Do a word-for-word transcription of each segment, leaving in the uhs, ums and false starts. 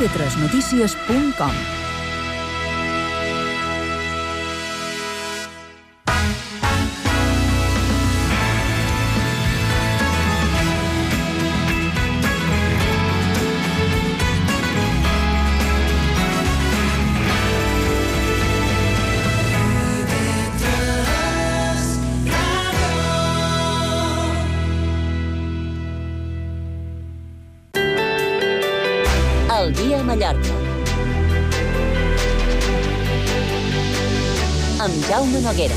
tv tres notícies punt com. El dia a Mallorca. Amb Jaume Noguera.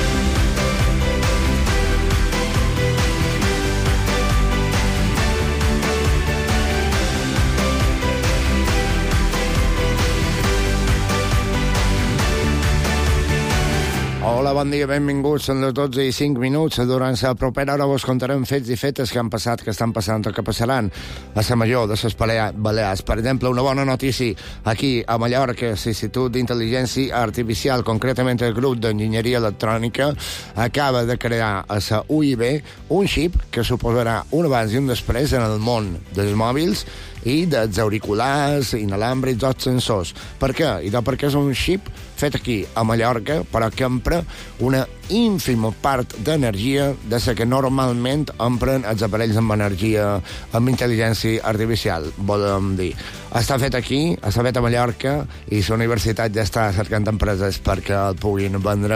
Hola, bon dia, benvinguts. Són les dotze i cinc minuts. Durant la propera hora vos contarem fets i fetes que han passat, que estan passant o que passaran a la major de les Balears. Per exemple, una bona notícia aquí a Mallorca, l'Institut d'Intel·ligència Artificial, concretament el grup d'Enginyeria Electrònica, acaba de crear a la U I B un xip que suposarà un abans i un després en el món dels mòbils i dels auriculars, inalàmbrics o sensors. Per què? I doncs perquè és un xip fet aquí, a Mallorca, però que empra una ínfima part d'energia de la que normalment empren els aparells amb energia, amb intel·ligència artificial, volem dir. Està fet aquí, està fet a Mallorca, i la universitat ja està cercant empreses perquè el puguin vendre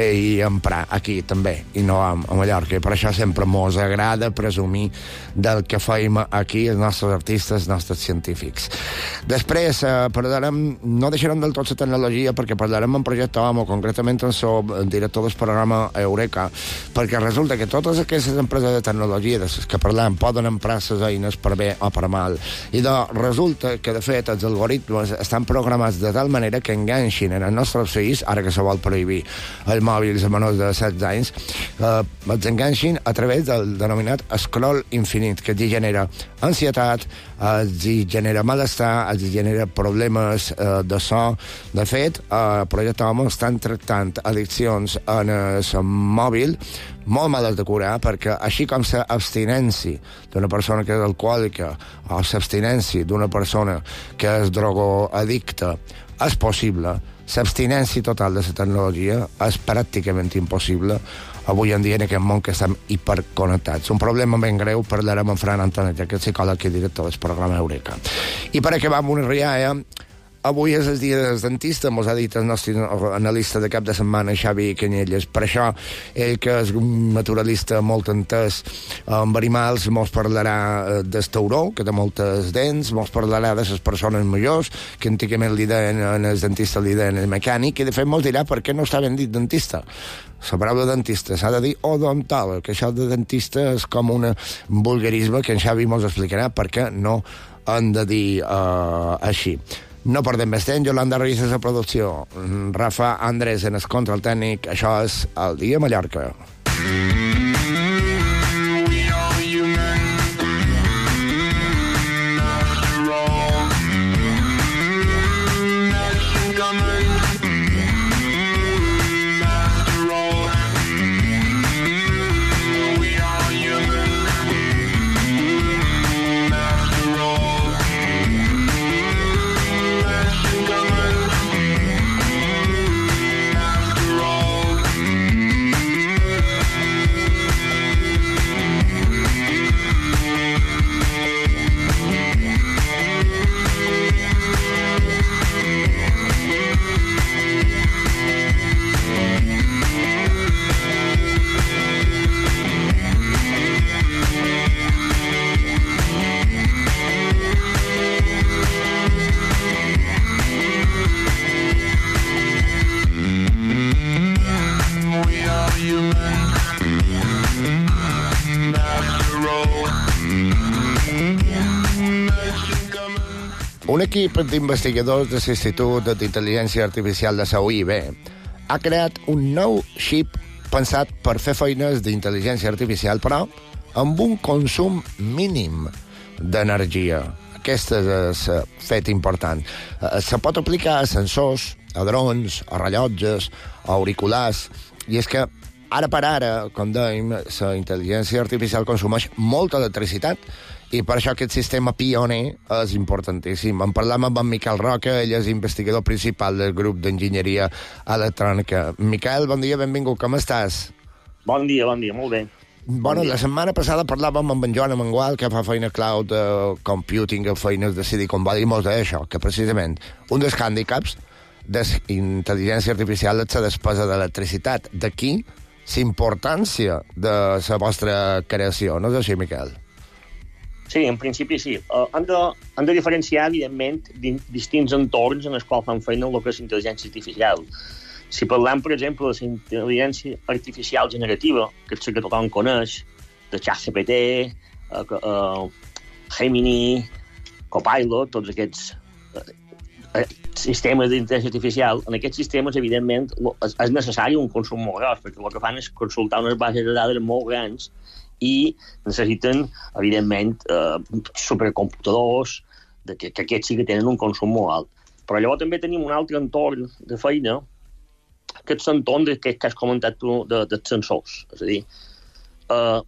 i emprar aquí també, i no a Mallorca. I per això sempre mos agrada presumir del que feim aquí els nostres artistes, els nostres científics. Després eh, parlarem, no deixarem del tot la tecnologia, perquè parlarem en Projecte Homo, concretament en el director del programa Eureka, perquè resulta que totes aquestes empreses de tecnologia de les que parlem poden emprar les eines per bé o per mal, i de, resulta que de fet els algoritmes estan programats de tal manera que enganxin en els nostres fills, ara que se vol prohibir els mòbils a menors de setze anys, eh, els enganxin a través del denominat scroll infinit, que els genera ansietat, els genera malestar, els genera problemes eh, de so. De fet, a Projecte Homo estan tractant addiccions en el mòbil molt males de curar, perquè així com l'abstinència d'una persona que és alcohòlica o l'abstinència d'una persona que és drogoaddicta és possible, l'abstinència total de la tecnologia és pràcticament impossible avui en dia en aquest món que estem hiperconnectats. Un problema ben greu, parlarem amb Fran Antonet, que és psicòleg i director del programa Eureka. I per acabar amb una rialla, avui és el dia del dentista, mos ha dit el nostre analista de cap de setmana, Xavi Canyelles. Per això, ell, que és un naturalista molt entès amb animals, mos parlarà del tauró, que té moltes dents, mos parlarà de les persones majors, que antigament li deien el dentista, li deien el mecànic, i de fet mos dirà per què no està ben dit dentista. La paraula dentista s'ha de dir odontòleg, que això de dentista és com un vulgarisme que en Xavi mos explicarà per què no han de dir uh, així. No perdem més temps, Yolanda Ruiz és la producció, Rafa Andrés en el control tècnic. Això és El Dia a Mallorca. Un equip d'investigadors de l'Institut d'Intel·ligència Artificial de la U I B ha creat un nou xip pensat per fer feines d'intel·ligència artificial, però amb un consum mínim d'energia. Aquest és el fet important. Se pot aplicar a sensors, a drons, a rellotges, a auriculars, i és que ara per ara, com dèiem, la intel·ligència artificial consumeix molta electricitat i per això aquest sistema pioner és importantíssim. En parlam amb en Miquel Roca, ell és investigador principal del grup d'enginyeria electrònica. Miquel, bon dia, benvingut, com estàs? Bon dia, bon dia, molt bé. Bueno, la setmana passada parlàvem amb en Joan Amengual, que fa feina cloud uh, computing, feines de Silicon Valley, i mos deia això, que precisament un dels hàndicaps de intel·ligència artificial és la despesa d'electricitat. D'aquí la importància de la vostra creació, no és així, Miquel? Sí, en principi sí. Uh, hem, de, hem de diferenciar, evidentment, distints entorns en els quals fan feina el que és intel·ligència artificial. Si parlem, per exemple, de la intel·ligència artificial generativa, que és la que tothom coneix, de ChatGPT, uh, uh, Gemini, Copilot, tots aquests uh, sistemes d'intel·ligència artificial, en aquests sistemes, evidentment, és, és necessari un consum molt gros, perquè el que fan és consultar unes bases de dades molt grans i necessiten, evidentment, uh, supercomputadors, de que, que aquests sí que tenen un consum molt alt. Però llavors també tenim un altre entorn de feina, aquest entorn de, que, que has comentat tu de, de sensors. És a dir, uh,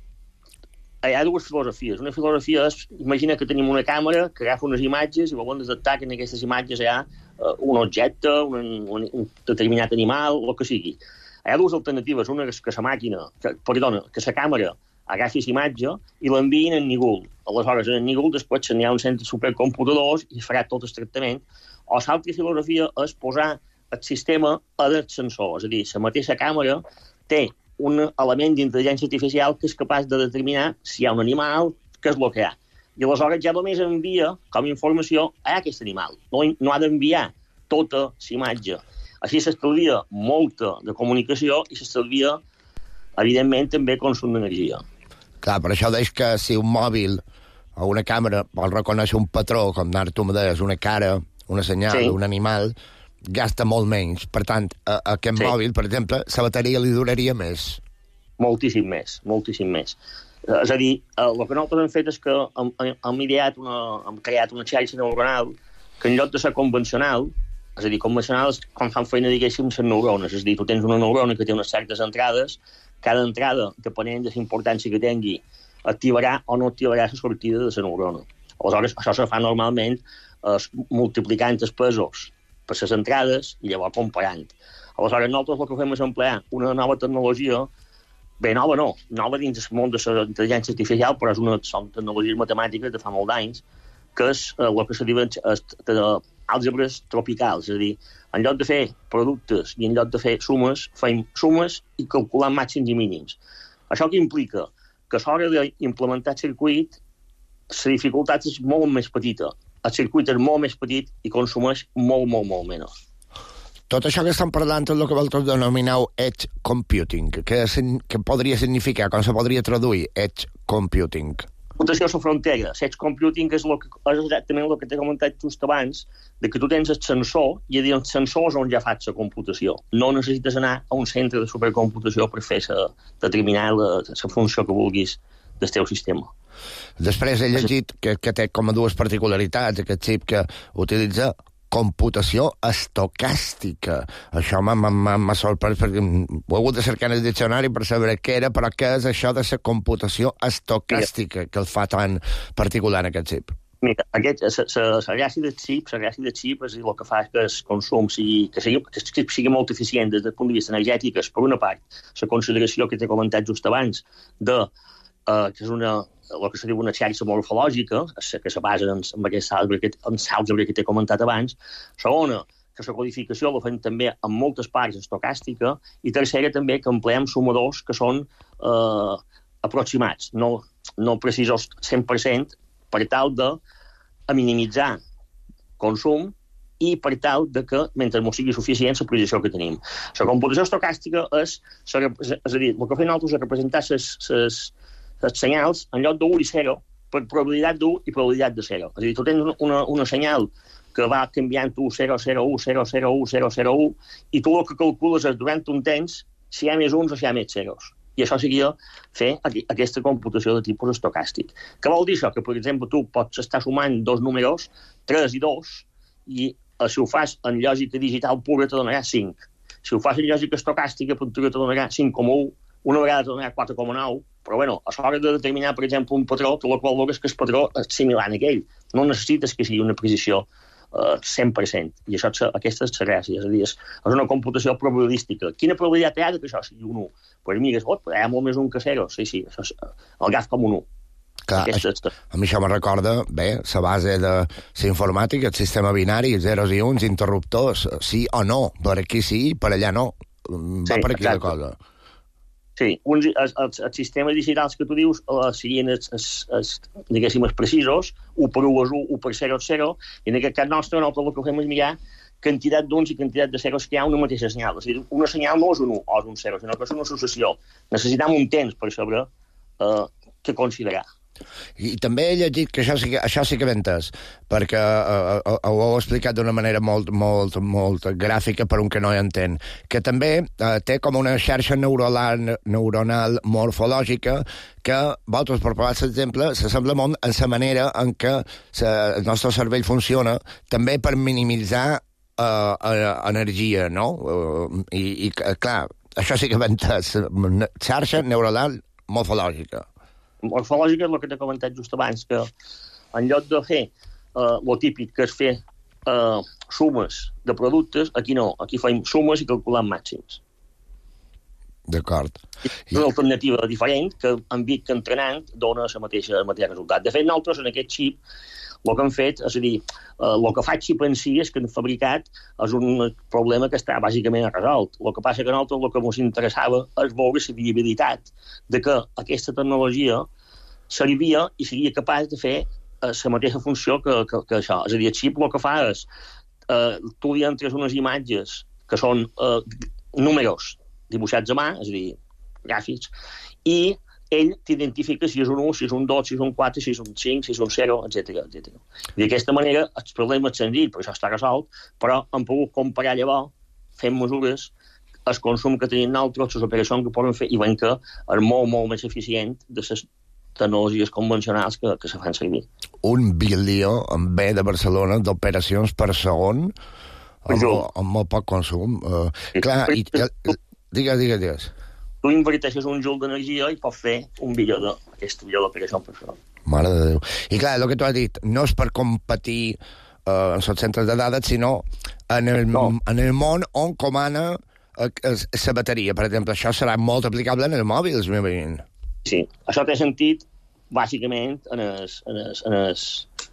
hi ha dues filosofies. Una filosofia és, imagina que tenim una càmera que agafa unes imatges i volen detectar que en aquestes imatges hi ha uh, un objecte, un, un, un determinat animal, el que sigui. Hi ha dues alternatives. Una és que la màquina, que, perdona, que la càmera agafi la imatge i l'enviïn en Nigul. Aleshores, en Nigul després n'hi ha un centre de supercomputadors i farà tot el tractament. O l'altra filosofia és posar el sistema a del sensor. És a dir, la mateixa càmera té un element d'intel·ligència artificial que és capaç de determinar si hi ha un animal, què és el que hi ha. I aleshores ja només envia com a informació a aquest animal. No, no ha d'enviar tota la imatge. Així s'estalvia molta de comunicació i s'estalvia, evidentment, també consum d'energia. Clar, per això deix que si un mòbil o una càmera vol reconèixer un patró, com ara tu me deies, una cara, una senyal, sí, un animal, gasta molt menys. Per tant, a, a aquest sí. mòbil, per exemple, la bateria li duraria més. Moltíssim més, moltíssim més. És a dir, el que nosaltres hem fet és que hem, hem, ideat una, hem creat una xarxa neuronal que en lloc de ser convencional, és a dir, convencional és quan fan feina, diguéssim, les neurones. És a dir, tu tens una neurona que té unes certes entrades, cada entrada, depenent de la importància que tingui, activarà o no activarà la sortida de la neurona. Aleshores, això se fa normalment eh, multiplicant els pesos per les entrades i llavors comparant. Aleshores, nosaltres el que fem és emplear una nova tecnologia, bé, nova no, nova dins el món de la intel·ligència artificial, però és una, són tecnologies matemàtiques de fa molt d'anys, que és eh, el que se diuen àlgebres tropicals, és a dir, en lloc de fer productes i en lloc de fer sumes, fem sumes i calculant màxims i mínims. Això què implica? Que a l'hora d'implementar el circuit, la dificultat és molt més petita. El circuit és molt més petit i consumeix molt, molt, molt menys. Tot això que estem parlant és el que vosaltres denomineu edge computing. Què, què podria significar? Com se podria traduir edge computing? Computació a la frontera. Edge computing és, lo que, és exactament el que t'he comentat just abans, de que tu tens el sensor i a dir, els sensors on ja fas la computació. No necessites anar a un centre de supercomputació per fer la, determinar la, la funció que vulguis del teu sistema. Després he llegit que, que té com a dues particularitats aquest xip, que utilitza computació estocàstica. Això m'ha sorprès perquè ho he hagut de cercar en el diccionari per saber què era, però què és això de la computació estocàstica que el fa tan particular aquest xip? Mira, aquest, la gràcia del xip, la gràcia del xip és el que fa que el consum sigui, que, sigui, que el xip sigui molt eficient des del punt de vista energètic. És, per una part, la consideració que t'he comentat just abans de uh, que és una el que se diu una xarxa morfològica, que se basa en, en aquest àlgebra que t'he comentat abans. Segona, que la codificació la fem també en moltes parts estocàstica. I tercera, també, que empleem sumadors que són eh, aproximats, no, no precisos cent per cent, per tal de minimitzar consum i per tal de que, mentre no sigui suficient, la precisió que tenim. La computació estocàstica és, és a dir, el que fem nosaltres és representar les els senyals en lloc d'un i zero per probabilitat d'un i probabilitat de zero. És a dir, tu tens una, una senyal que va canviant tu zero, zero, u, zero, zero, u, zero, zero, u, i tu el que calcules és durant un temps si hi ha més uns o si hi ha més zeros. I això seria fer aquesta computació de tipus estocàstic. Què vol dir això? Que, per exemple, tu pots estar sumant dos números, tres i dos, i si ho fas en lògica digital pura te donarà cinc. Si ho fas en lògica estocàstica, te donarà cinc coma u, una vegada te donarà quatre coma nou, Però, bueno, a l'hora de determinar, per exemple, un patró, tu el qual veus que el patró és similar a aquell. No necessites que sigui una precisió uh, cent per cent. I això, aquesta és la gràcia. És a dir, és, és una computació probabilística. Quina probabilitat hi ha que això sigui un u? Doncs pues mira, oh, hi ha molt més un que zero. Sí, sí, això és el graf com un u. Clar, això, a mi això me recorda, bé, la base de la informàtica, el sistema binari, zeros i uns, interruptors, sí o no, per aquí sí, per allà no. Va sí, per aquí exacte. La cosa. Sí, uns, els, els, els sistemes digitals que tu dius uh, serien els, els, els, diguéssim, els precisos, u per u és u, u per zero és zero, i en aquest cas nostre, nosaltres el que fem és mirar quantitat d'uns i quantitat de zeros que hi ha una mateixa senyal. És a dir, una senyal no és un u o és un zero, sinó que és una associació. Necessitem un temps per saber uh, què considerar. I també he llegit que això sí que, això sí que ben entès, perquè uh, uh, ho heu explicat d'una manera molt, molt, molt gràfica per un que no hi entén, que també uh, té com una xarxa neuronal, neuronal morfològica que, vosaltres, per posar l'exemple, s'assembla molt en la manera en què sa, el nostre cervell funciona, també per minimitzar uh, uh, energia, no? Uh, I, i clar, això sí que ben entès, xarxa neuronal morfològica. Morfològica és el que t'he comentat just abans, que en lloc de fer eh, lo típic, que és fer eh, sumes de productes, aquí no, aquí fem sumes i calculem màxims. D'acord. És una alternativa diferent que han vist que entrenant dona el mateix, el mateix resultat. De fet, nosaltres en aquest xip el que hem fet, és a dir, eh, el que fa el xip en si és que hem fabricat és un problema que està bàsicament resolt. El que passa que a nosaltres el que ens interessava és veure la viabilitat de que aquesta tecnologia servia i seria capaç de fer eh, la mateixa funció que, que, que això. És a dir, el xip el que fa és eh, tu li entres unes imatges que són eh, números dibuixats a mà, és a dir, gràfics, i ell t'identifica si és un u, si és un dos, si és un quatre, si és un cinc, si és un zero, etcètera, etcètera. I d'aquesta manera el problema és senzill, perquè això està resolt, però hem pogut comparar llavors, fent mesures, el consum que tenim nosaltres, les operacions que poden fer, i veiem que és molt, molt més eficient de les tecnologies convencionals que, que se fan servir. Un bilió en B de Barcelona d'operacions per segon, amb, amb molt poc consum. Uh, sí. Clar, i, digues, digues, digues. Tu inverteixes un joule d'energia i pots fer un bilió d'aquesta bilió d'operació per segon. Mare de Déu. I clar, el que tu has dit, no és per competir uh, en els centres de dades, sinó en el, no. en el món on comana la bateria. Per exemple, això serà molt aplicable en els mòbils, m'imagino. Sí, això té sentit, bàsicament, en els, en els, en els,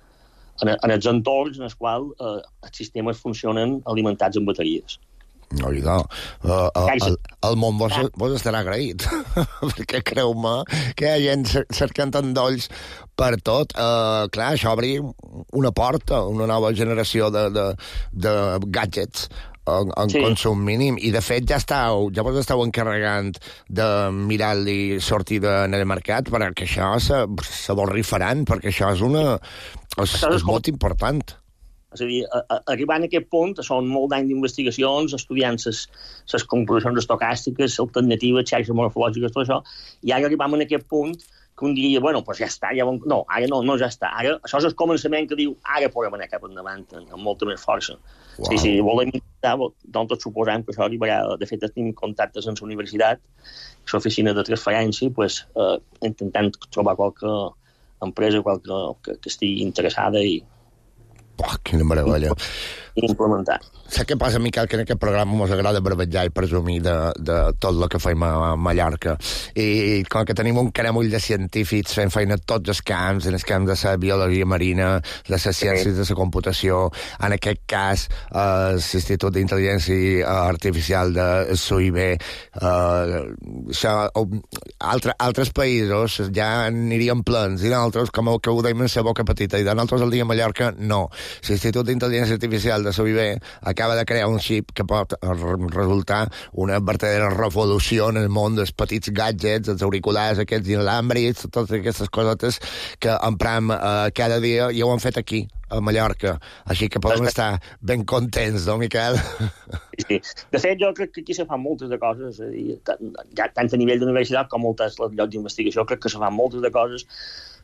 en els, en els entorns en els quals eh, els sistemes funcionen alimentats amb bateries. No, no. Uh, uh, el, el món vos, vos estarà agraït, perquè creu-me que hi ha gent cercant endolls per tot. Uh, clar, això obri una porta, una nova generació de, de, de gadgets en, en sí. consum mínim, i de fet ja estàu, ja vos estàu encarregant de mirar-li sortida en el mercat perquè això se, se vol rifaran, perquè això és una és, és molt important. És a dir, a, a, arribant a aquest punt, són molt d'anys d'investigacions, estudiant les computacions estocàstiques, alternatives, xarxes morfològiques, tot això, i ara arribam a aquest punt que un diria, bueno, doncs ja està, ja vam... no, ara no, no ja està. Ara, això és el començament que diu, ara podem anar cap endavant, amb molta més força. Wow. Sí, sí, volem intentar, nosaltres suposem que això arribarà, de fet, tenim contactes amb la universitat, l'oficina de transferència, pues, eh, intentant trobar qualque empresa qualque, que, que estigui interessada i Oh, quina meravella. I implementar. Saps què passa, Miquel? Que en aquest programa ens agrada barbejar i presumir de, de tot el que fem a Mallorca. I com que tenim un caramull de científics fent feina a tots els camps, en els camps de la biologia marina, de les ciències de la computació, en aquest cas, eh, l'Institut d'Intel·ligència Artificial de S U I B, eh, això, altre, altres països ja anirien plens, i nosaltres, com que ho deim en la boca petita, i de nosaltres el dia a Mallorca, no. L'Institut d'Intel·ligència Artificial de S U I B acaba de crear un xip que pot resultar una verdadera revolució en el món dels petits gadgets, els auriculars, aquests inalàmbrics, totes aquestes cosetes que emprem eh, cada dia, i ho han fet aquí, a Mallorca. Així que podem estar ben contents, no, Miquel? Sí. De fet, jo crec que aquí se fan moltes de coses, és a dir, tant, ja, tant a nivell d'universitat com moltes llocs d'investigació, crec que se fan moltes de coses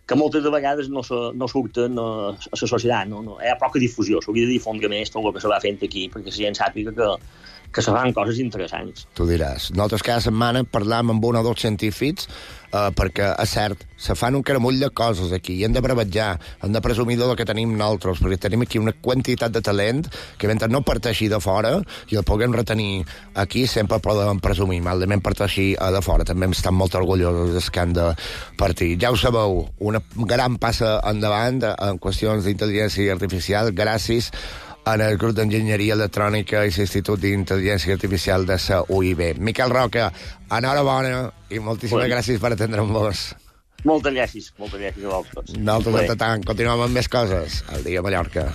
que moltes de vegades no, se, no surten a, a la societat, no? No, hi ha poca difusió, s'hauria de difondre més tot el que se va fent aquí, perquè la gent sàpiga que, que se fan coses interessants. Tu diràs. Nosaltres cada setmana parlam amb un o dos científics eh, perquè, és cert, se fan un caramull de coses aquí i hem de brevetjar, hem de presumir del que tenim nosaltres, perquè tenim aquí una quantitat de talent que mentre no parteixi de fora i el puguem retenir aquí sempre podem presumir, malament parteixi de fora. També hem estat molt orgullosos del que han de partir. Ja ho sabeu, una gran passa endavant en qüestions d'intel·ligència artificial gràcies en el grup d'enginyeria electrònica i l'Institut d'Intel·ligència Artificial de la U I B. Miquel Roca, enhorabona i moltíssimes bueno. gràcies per atendre'm-vos. Moltes gràcies, moltes gràcies a vosaltres. Nosaltres, de tant, continuem amb més coses al Dia Mallorca.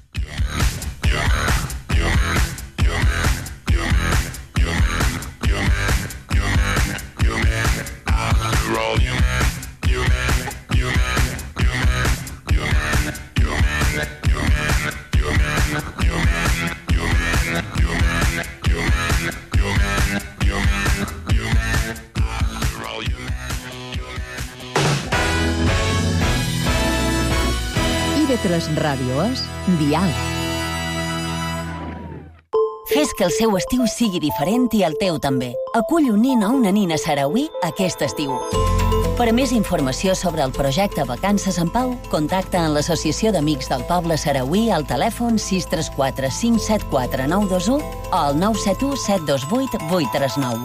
I V tres Ràdio és Dial. Fes que el seu estiu sigui diferent i el teu també. Acull un nin o una nina sarauí aquest estiu. Per a més informació sobre el projecte Vacances en Pau, contacta en l'Associació d'Amics del Poble Sarauí al telèfon sis tres quatre cinc set quatre nou dos u o al nou set u set dos vuit vuit tres nou.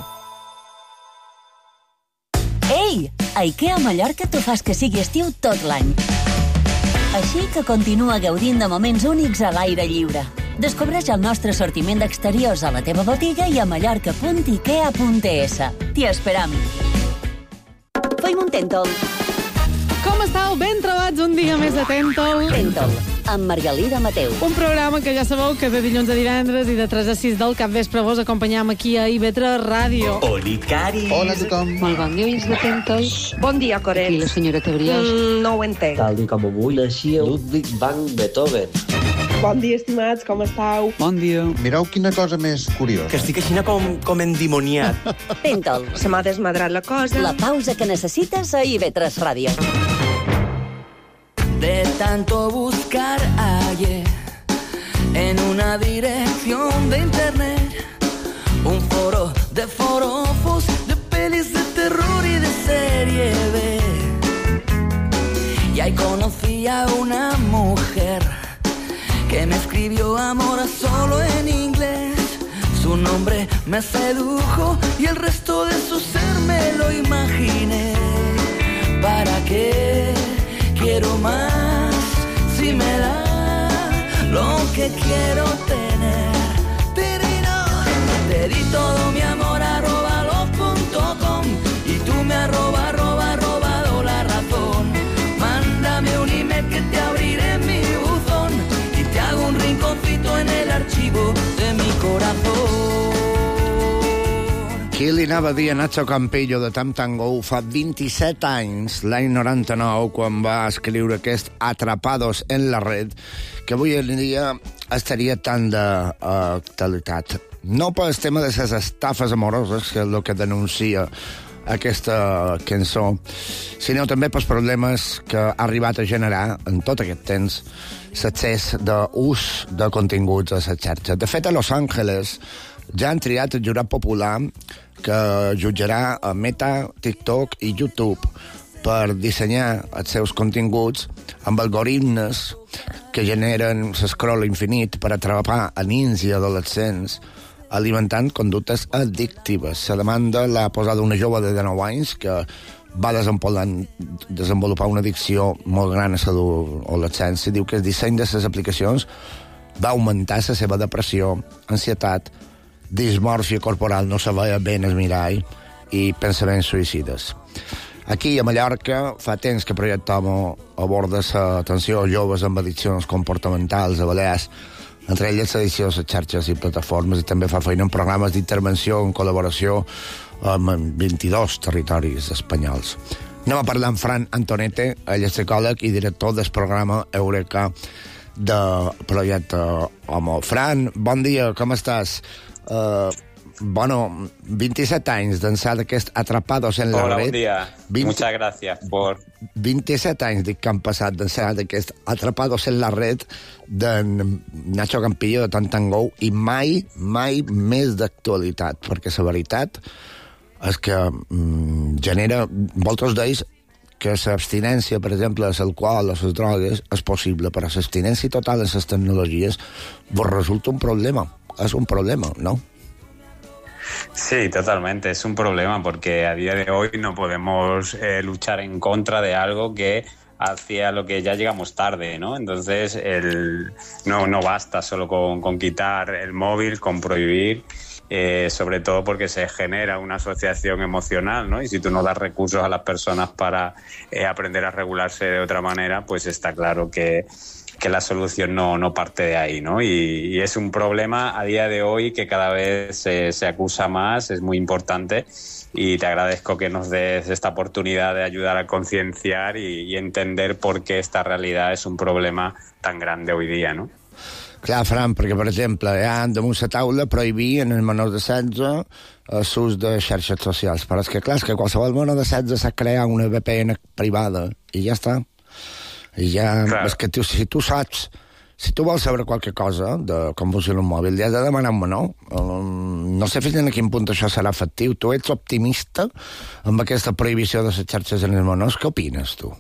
Ei! A IKEA Mallorca t'ho fas que sigui estiu tot l'any. Així que continua gaudint de moments únics a l'aire lliure. Descobreix el nostre sortiment d'exteriors a la teva botiga i a mallorca punt ikea punt es. T'hi esperam. Feim un Tèntol. Com estàu? Ben trobats un dia més de Tèntol. Tèntol, amb Margalida Mateu. Un programa que ja sabeu que de dilluns a divendres i de tres a sis del capvespre vos acompanyam aquí a I V tres Ràdio. Oli, Cari. Hola a tothom. Molt bon dia, oients de Tèntol. Bon dia, Corel. I la senyora Tebriós. Mm, no ho entenc. Tal com avui naixia Ludwig van Beethoven. Bon dia, estimats, com estàu? Bon dia. Mireu quina cosa més curiosa. Que estic així com, com endimoniat. Tèntol. Se m'ha desmadrat la cosa. La pausa que necessites a I V tres Ràdio. De tanto buscar hallé en una dirección de internet un foro de forofos, de pelis de terror y de serie B. Y ahí conocí a una mujer que me escribió amor solo en inglés. Su nombre me sedujo y el resto de su ser me lo imaginé. ¿Para qué quiero más si me da lo que quiero tener? Tirino. Te di todo mi amor arroba love punto com y tú me arroba arroba robado la razón. Mándame un email que te abriré mi buzón y te hago un rinconcito en el archivo de mi corazón. Qui li anava a dir a Nacho Campillo de Tam Tam Go fa vint-i-set anys, l'any noranta-nou, quan va escriure aquest Atrapados en la red, que avui en dia estaria tan d'actualitat. No pel tema de les estafes amoroses, que és el que denuncia aquesta cançó, sinó també pels problemes que ha arribat a generar en tot aquest temps l'accés d'ús de continguts a la xarxa. De fet, a Los Angeles ja han triat el jurat popular que jutjarà a Meta, TikTok i YouTube per dissenyar els seus continguts amb algoritmes que generen l'escroll infinit per atrapar a nins i adolescents alimentant conductes addictives. La demanda l'ha posada una jove de dinou anys que va desenvolupar una addicció molt gran a l'adolescència. Diu que el disseny de les aplicacions va augmentar la seva depressió, ansietat, dismòrfia corporal, no se veia bé en el mirall, i pensaments suïcides. Aquí, a Mallorca, fa temps que projectem aborda l'atenció a joves amb addiccions comportamentals a Balears, entre elles l'edició de les xarxes i plataformes, i també fa feina en programes d'intervenció en col·laboració amb vint-i-dos territoris espanyols. Anem a parlar amb Fran Antonete, ell és psicòleg i director del programa Eureka de Projecte Homo. Fran, bon dia, com estàs? Uh, bueno, veintisiete anys d'ençà d'aquest Atrapados en la Hola, red. buen día. veinte Muchas gracias por... veintisiete anys dic que han passat d'ençà d'aquest Atrapados en la red d'en Nacho Campillo de Tantangou i mai, mai més d'actualitat, perquè la veritat és que mm, genera, molts d'ells, que l'abstinència, per exemple, de l'alcohol o les drogues és possible, però l'abstinència total de les tecnologies vos resulta un problema. Es un problema, ¿no? Sí, totalmente. Es un problema porque a día de hoy no podemos eh, luchar en contra de algo que hacia lo que ya llegamos tarde, ¿no? Entonces, el, no, no basta solo con, con quitar el móvil, con prohibir, eh, sobre todo porque se genera una asociación emocional, ¿no? Y si tú no das recursos a las personas para eh, aprender a regularse de otra manera, pues está claro que que la solución no, no parte de ahí, ¿no? Y, y es un problema a día de hoy que cada vez se, se acusa más, es muy importante, y te agradezco que nos des esta oportunidad de ayudar a concienciar y, y entender por qué esta realidad es un problema tan grande hoy día, ¿no? Clar, Fran, perquè, per exemple, hi ha damunt la taula prohibir en els menors de setze l'ús de xarxes socials, però és que, clar, és que qualsevol menor de setze s'ha creat una V P N privada i ja està. I ja, claro. És que tu, si tu saps, si tu vols saber qualque cosa de com funciona un mòbil, ja has de demanar-me, no? Um, no sé fins a quin punt això serà efectiu. Tu ets optimista amb aquesta prohibició de les xarxes en els menors? ¿Qué opinas tú?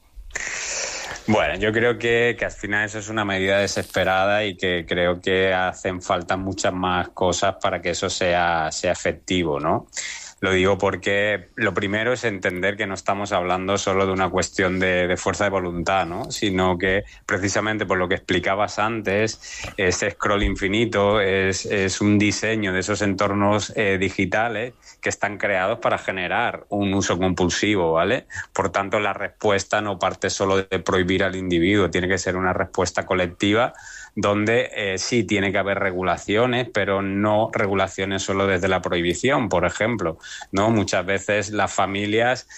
Bueno, yo creo que, que al final eso es una medida desesperada y que creo que hacen falta muchas más cosas para que eso sea, sea efectivo, ¿no? Lo digo porque lo primero es entender que no estamos hablando solo de una cuestión de, de fuerza de voluntad, ¿no? Sino que precisamente por lo que explicabas antes, ese scroll infinito es, es un diseño de esos entornos eh, digitales que están creados para generar un uso compulsivo, ¿vale? Por tanto, la respuesta no parte solo de prohibir al individuo, tiene que ser una respuesta colectiva donde eh, sí tiene que haber regulaciones, pero no regulaciones solo desde la prohibición, por ejemplo, ¿no? Muchas veces las familias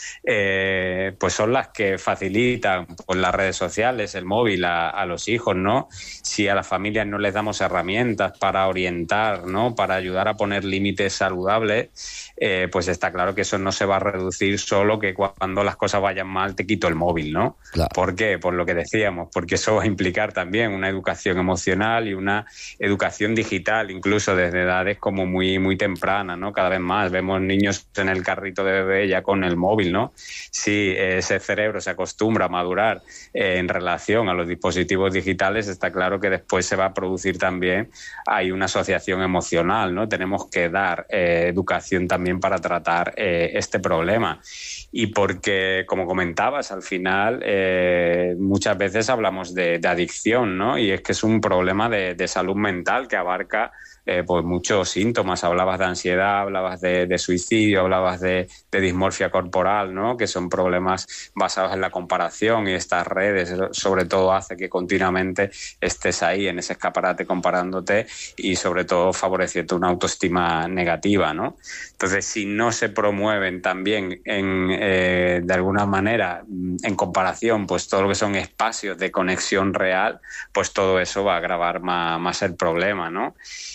eh, pues son las que facilitan pues, las redes sociales, el móvil a, a los hijos, ¿no? Si a las familias no les damos herramientas para orientar, ¿no? Para ayudar a poner límites saludables, eh, pues está claro que eso no se va a reducir solo que cuando las cosas vayan mal te quito el móvil, ¿no? Claro. ¿Por qué? Por lo que decíamos, porque eso va a implicar también una educación emocional y una educación digital, incluso desde edades como muy, muy tempranas, ¿no? Cada vez más vemos niños en el carrito de bebé ya con el móvil, ¿no? Si ese cerebro se acostumbra a madurar eh, en relación a los dispositivos digitales, está claro que después se va a producir también, hay una asociación emocional, ¿no? Tenemos que dar eh, educación también para tratar eh, este problema. Y porque, como comentabas, al final eh, muchas veces hablamos de, de adicción, ¿no? Y es que es un problema de, de salud mental que abarca eh, pues muchos síntomas. Hablabas de ansiedad, hablabas de, de suicidio, hablabas de, de dismorfia corporal, ¿no? Que son problemas basados en la comparación, y estas redes sobre todo hace que continuamente estés ahí en ese escaparate comparándote y sobre todo favoreciendo una autoestima negativa, ¿no? Entonces, si no se promueven también en, eh, de alguna manera en comparación pues todo lo que son espacios de conexión real, pues todo eso va a agravar más, más el problema, ¿no?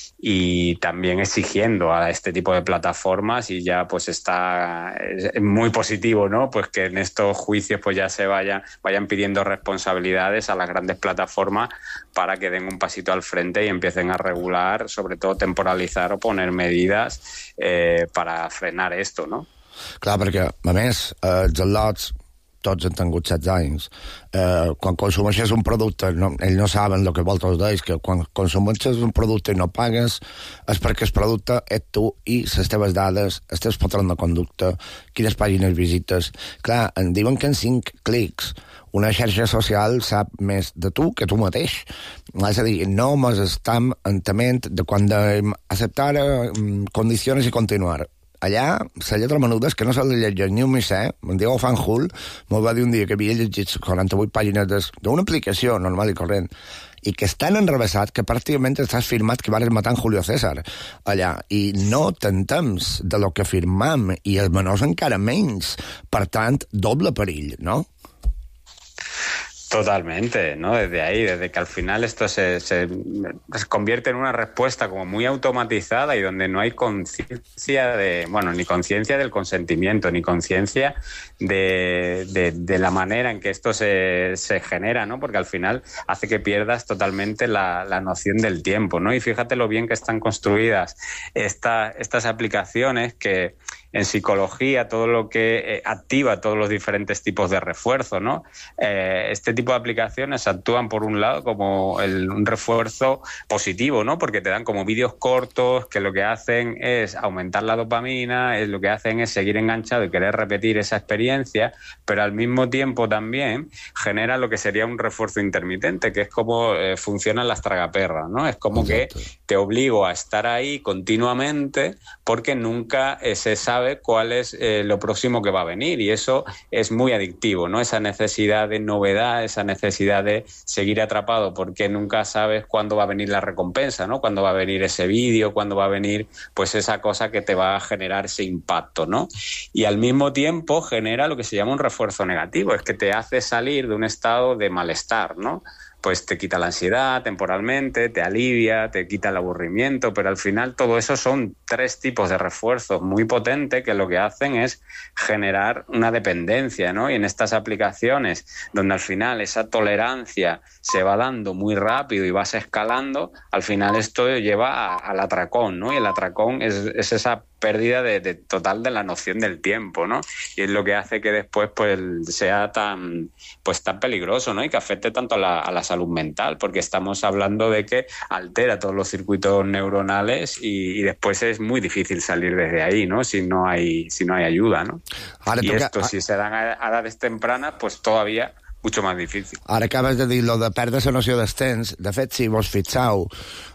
Y también exigiendo a este tipo de plataformas, y ya pues está es muy positivo, ¿no? Pues que en estos juicios pues ya se vayan vayan pidiendo responsabilidades a las grandes plataformas para que den un pasito al frente y empiecen a regular, sobre todo temporalizar o poner medidas eh, para frenar esto, ¿no? Clar, perquè, a més, eh, els al·lots tots han tingut setze anys. Eh, quan consumeixes un producte, no, ells no saben el que vosaltres deis, que quan consumeixes un producte i no pagues és perquè el producte ets tu i les teves dades, els teus patrons de conducta, quines pàgines visites. Clar, em diuen que en cinc clics una xarxa social sap més de tu que tu mateix. És a dir, no mos estem entenent de quan de acceptar condicions i continuar. Allà, la lletra menuda és que no se la llegeix ni un misser. Em diu Fan Hull, me'l va dir un dia que havia llegit quaranta-vuit pàgines d'una aplicació normal i corrent, i que és tan enrevessat que pràcticament estàs firmat que vares matar en Julio César allà, i no t'entems de lo que firmam, i els menors encara menys. Per tant, doble perill, no? Totalmente, ¿no? Desde ahí, desde que al final esto se, se, se convierte en una respuesta como muy automatizada y donde no hay conciencia de, bueno, ni conciencia del consentimiento, ni conciencia de, de, de la manera en que esto se, se genera, ¿no? Porque al final hace que pierdas totalmente la, la noción del tiempo, ¿no? Y fíjate lo bien que están construidas esta, estas aplicaciones que en psicología todo lo que eh, activa todos los diferentes tipos de refuerzo, ¿no? Eh, este tipo de aplicaciones actúan por un lado como el, un refuerzo positivo, ¿no? Porque te dan como vídeos cortos que lo que hacen es aumentar la dopamina, es lo que hacen es seguir enganchado y querer repetir esa experiencia, pero al mismo tiempo también genera lo que sería un refuerzo intermitente, que es como eh, funcionan las tragaperras, ¿no? Es como Exacto. que te obligo a estar ahí continuamente porque nunca eh, se sabe cuál es eh, lo próximo que va a venir, y eso es muy adictivo, ¿no? Esa necesidad de novedad, esa necesidad de seguir atrapado porque nunca sabes cuándo va a venir la recompensa, ¿no? Cuándo va a venir ese vídeo, cuándo va a venir pues esa cosa que te va a generar ese impacto, ¿no? Y al mismo tiempo genera lo que se llama un refuerzo negativo, es que te hace salir de un estado de malestar, ¿no? Pues te quita la ansiedad temporalmente, te alivia, te quita el aburrimiento, pero al final todo eso son tres tipos de refuerzos muy potentes que lo que hacen es generar una dependencia, ¿no? Y en estas aplicaciones donde al final esa tolerancia se va dando muy rápido y vas escalando, al final esto lleva a, al atracón, ¿no? Y el atracón es, es esa pérdida de, de total de la noción del tiempo, ¿no? Y es lo que hace que después pues sea tan pues tan peligroso, ¿no? Y que afecte tanto a la, a la salud mental, porque estamos hablando de que altera todos los circuitos neuronales y, y después es muy difícil salir desde ahí, ¿no? Si no hay si no hay ayuda, ¿no? Ara, y toca... esto, si se dan a, a edades tempranas, pues todavía mucho más difícil. Ara acabes de dir lo de perdre la noció del temps. De fet, si vos fixeu,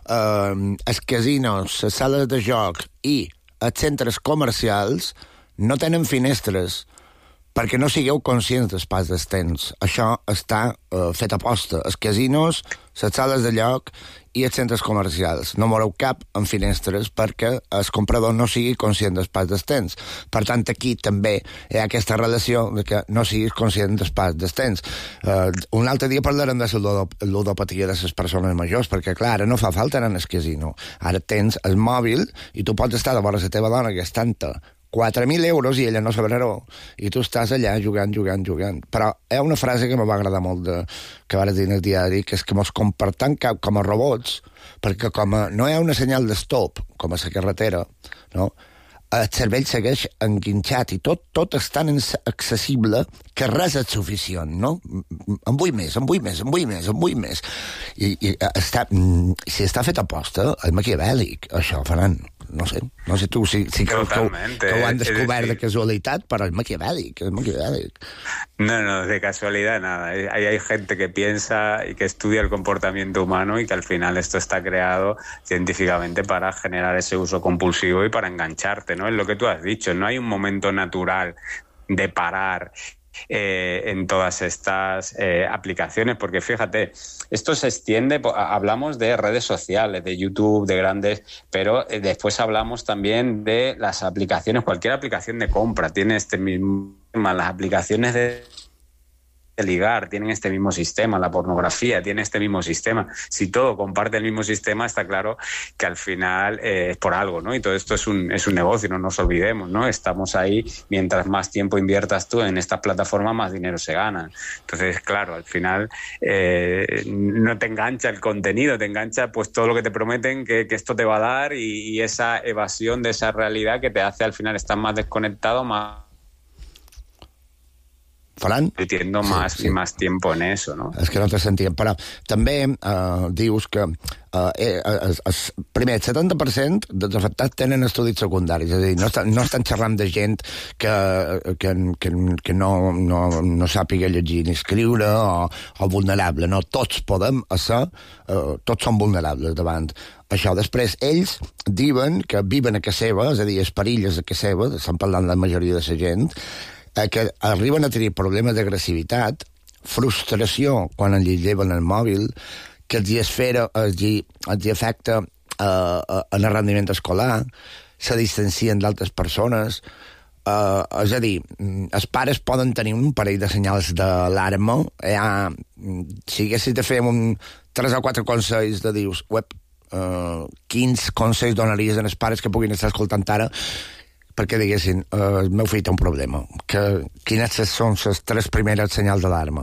eh, els casinos, les sales de joc i els centres comercials no tenen finestres perquè no sigueu conscients del pas del temps. Això està eh, fet a posta. Els casinos, les sales de lloc i els centres comercials. No moreu cap en finestres perquè el comprador no sigui conscient del pas del temps. Per tant, aquí també hi ha aquesta relació de que no siguis conscient del pas del temps. Uh, un altre dia parlarem de la ludopatia de les persones majors, perquè, clar, ara no fa falta anar al casino. Ara tens el mòbil i tu pots estar a vora la teva dona gastant-te quatre mil euros i ella no sabrà, i tu estàs allà jugant, jugant, jugant. Però hi ha una frase que me va agradar molt de, que vaig dir en el diari, que és que mos comportem com a robots, perquè com a, no hi ha una senyal de stop, com a la carretera, no? El cervell segueix enguinxat i tot, tot és tan accessible que res és suficient, no? En vull més, en vull més, en vull més, en vull més. I, i està, si està fet a posta, és maquiavèlic, això, Ferran. No sé, no sé tu si, si creus que, que ho han descobert de casualitat, pero es maquiavélico, es maquiavélico. No, no, de casualidad nada. Hay, hay gente que piensa y que estudia el comportamiento humano y que al final esto está creado científicamente para generar ese uso compulsivo y para engancharte, ¿no? Es lo que tú has dicho, no hay un momento natural de parar Eh, en todas estas eh, aplicaciones, porque fíjate, esto se extiende, hablamos de redes sociales, de YouTube, de grandes, pero eh, después hablamos también de las aplicaciones, cualquier aplicación de compra tiene este mismo, las aplicaciones de ligar tienen este mismo sistema, la pornografía tiene este mismo sistema. Si todo comparte el mismo sistema, está claro que al final eh, es por algo, ¿no? Y todo esto es un, es un negocio, no nos olvidemos, ¿no? Estamos ahí, mientras más tiempo inviertas tú en estas plataformas, más dinero se gana. Entonces, claro, al final eh, no te engancha el contenido, te engancha pues todo lo que te prometen que, que esto te va a dar y, y esa evasión de esa realidad que te hace al final estar más desconectado, más Ferran? Metiendo más sí, sí. y más tiempo en eso, ¿no? És que no te sentíem, però també eh, dius que eh, eh, es, es, primer, el setanta per cent dels afectats tenen estudis secundaris, és a dir, no estan, no estan xerrant de gent que, que, que, que no, no, no sàpiga llegir ni escriure o, o vulnerable, no, tots podem ser, eh, tots són vulnerables davant això. Després, ells diuen que viven a casa seva, és a dir, els perills a casa seva, estan parlant la majoria de la gent, que arriben a tenir problemes d'agressivitat, frustració quan els lleven el mòbil, que els esfera, els, els afecta eh, en el rendiment escolar, se distancien d'altres persones, Uh, és a dir, els pares poden tenir un parell de senyals d'alarma. Ha, si haguessis de fer un tres o quatre consells de dius, web, uh, quins consells donaries als pares que puguin estar escoltant ara perquè diguessin, uh, el meu fill té un problema? Que, quines són les tres primeres senyals d'alarma?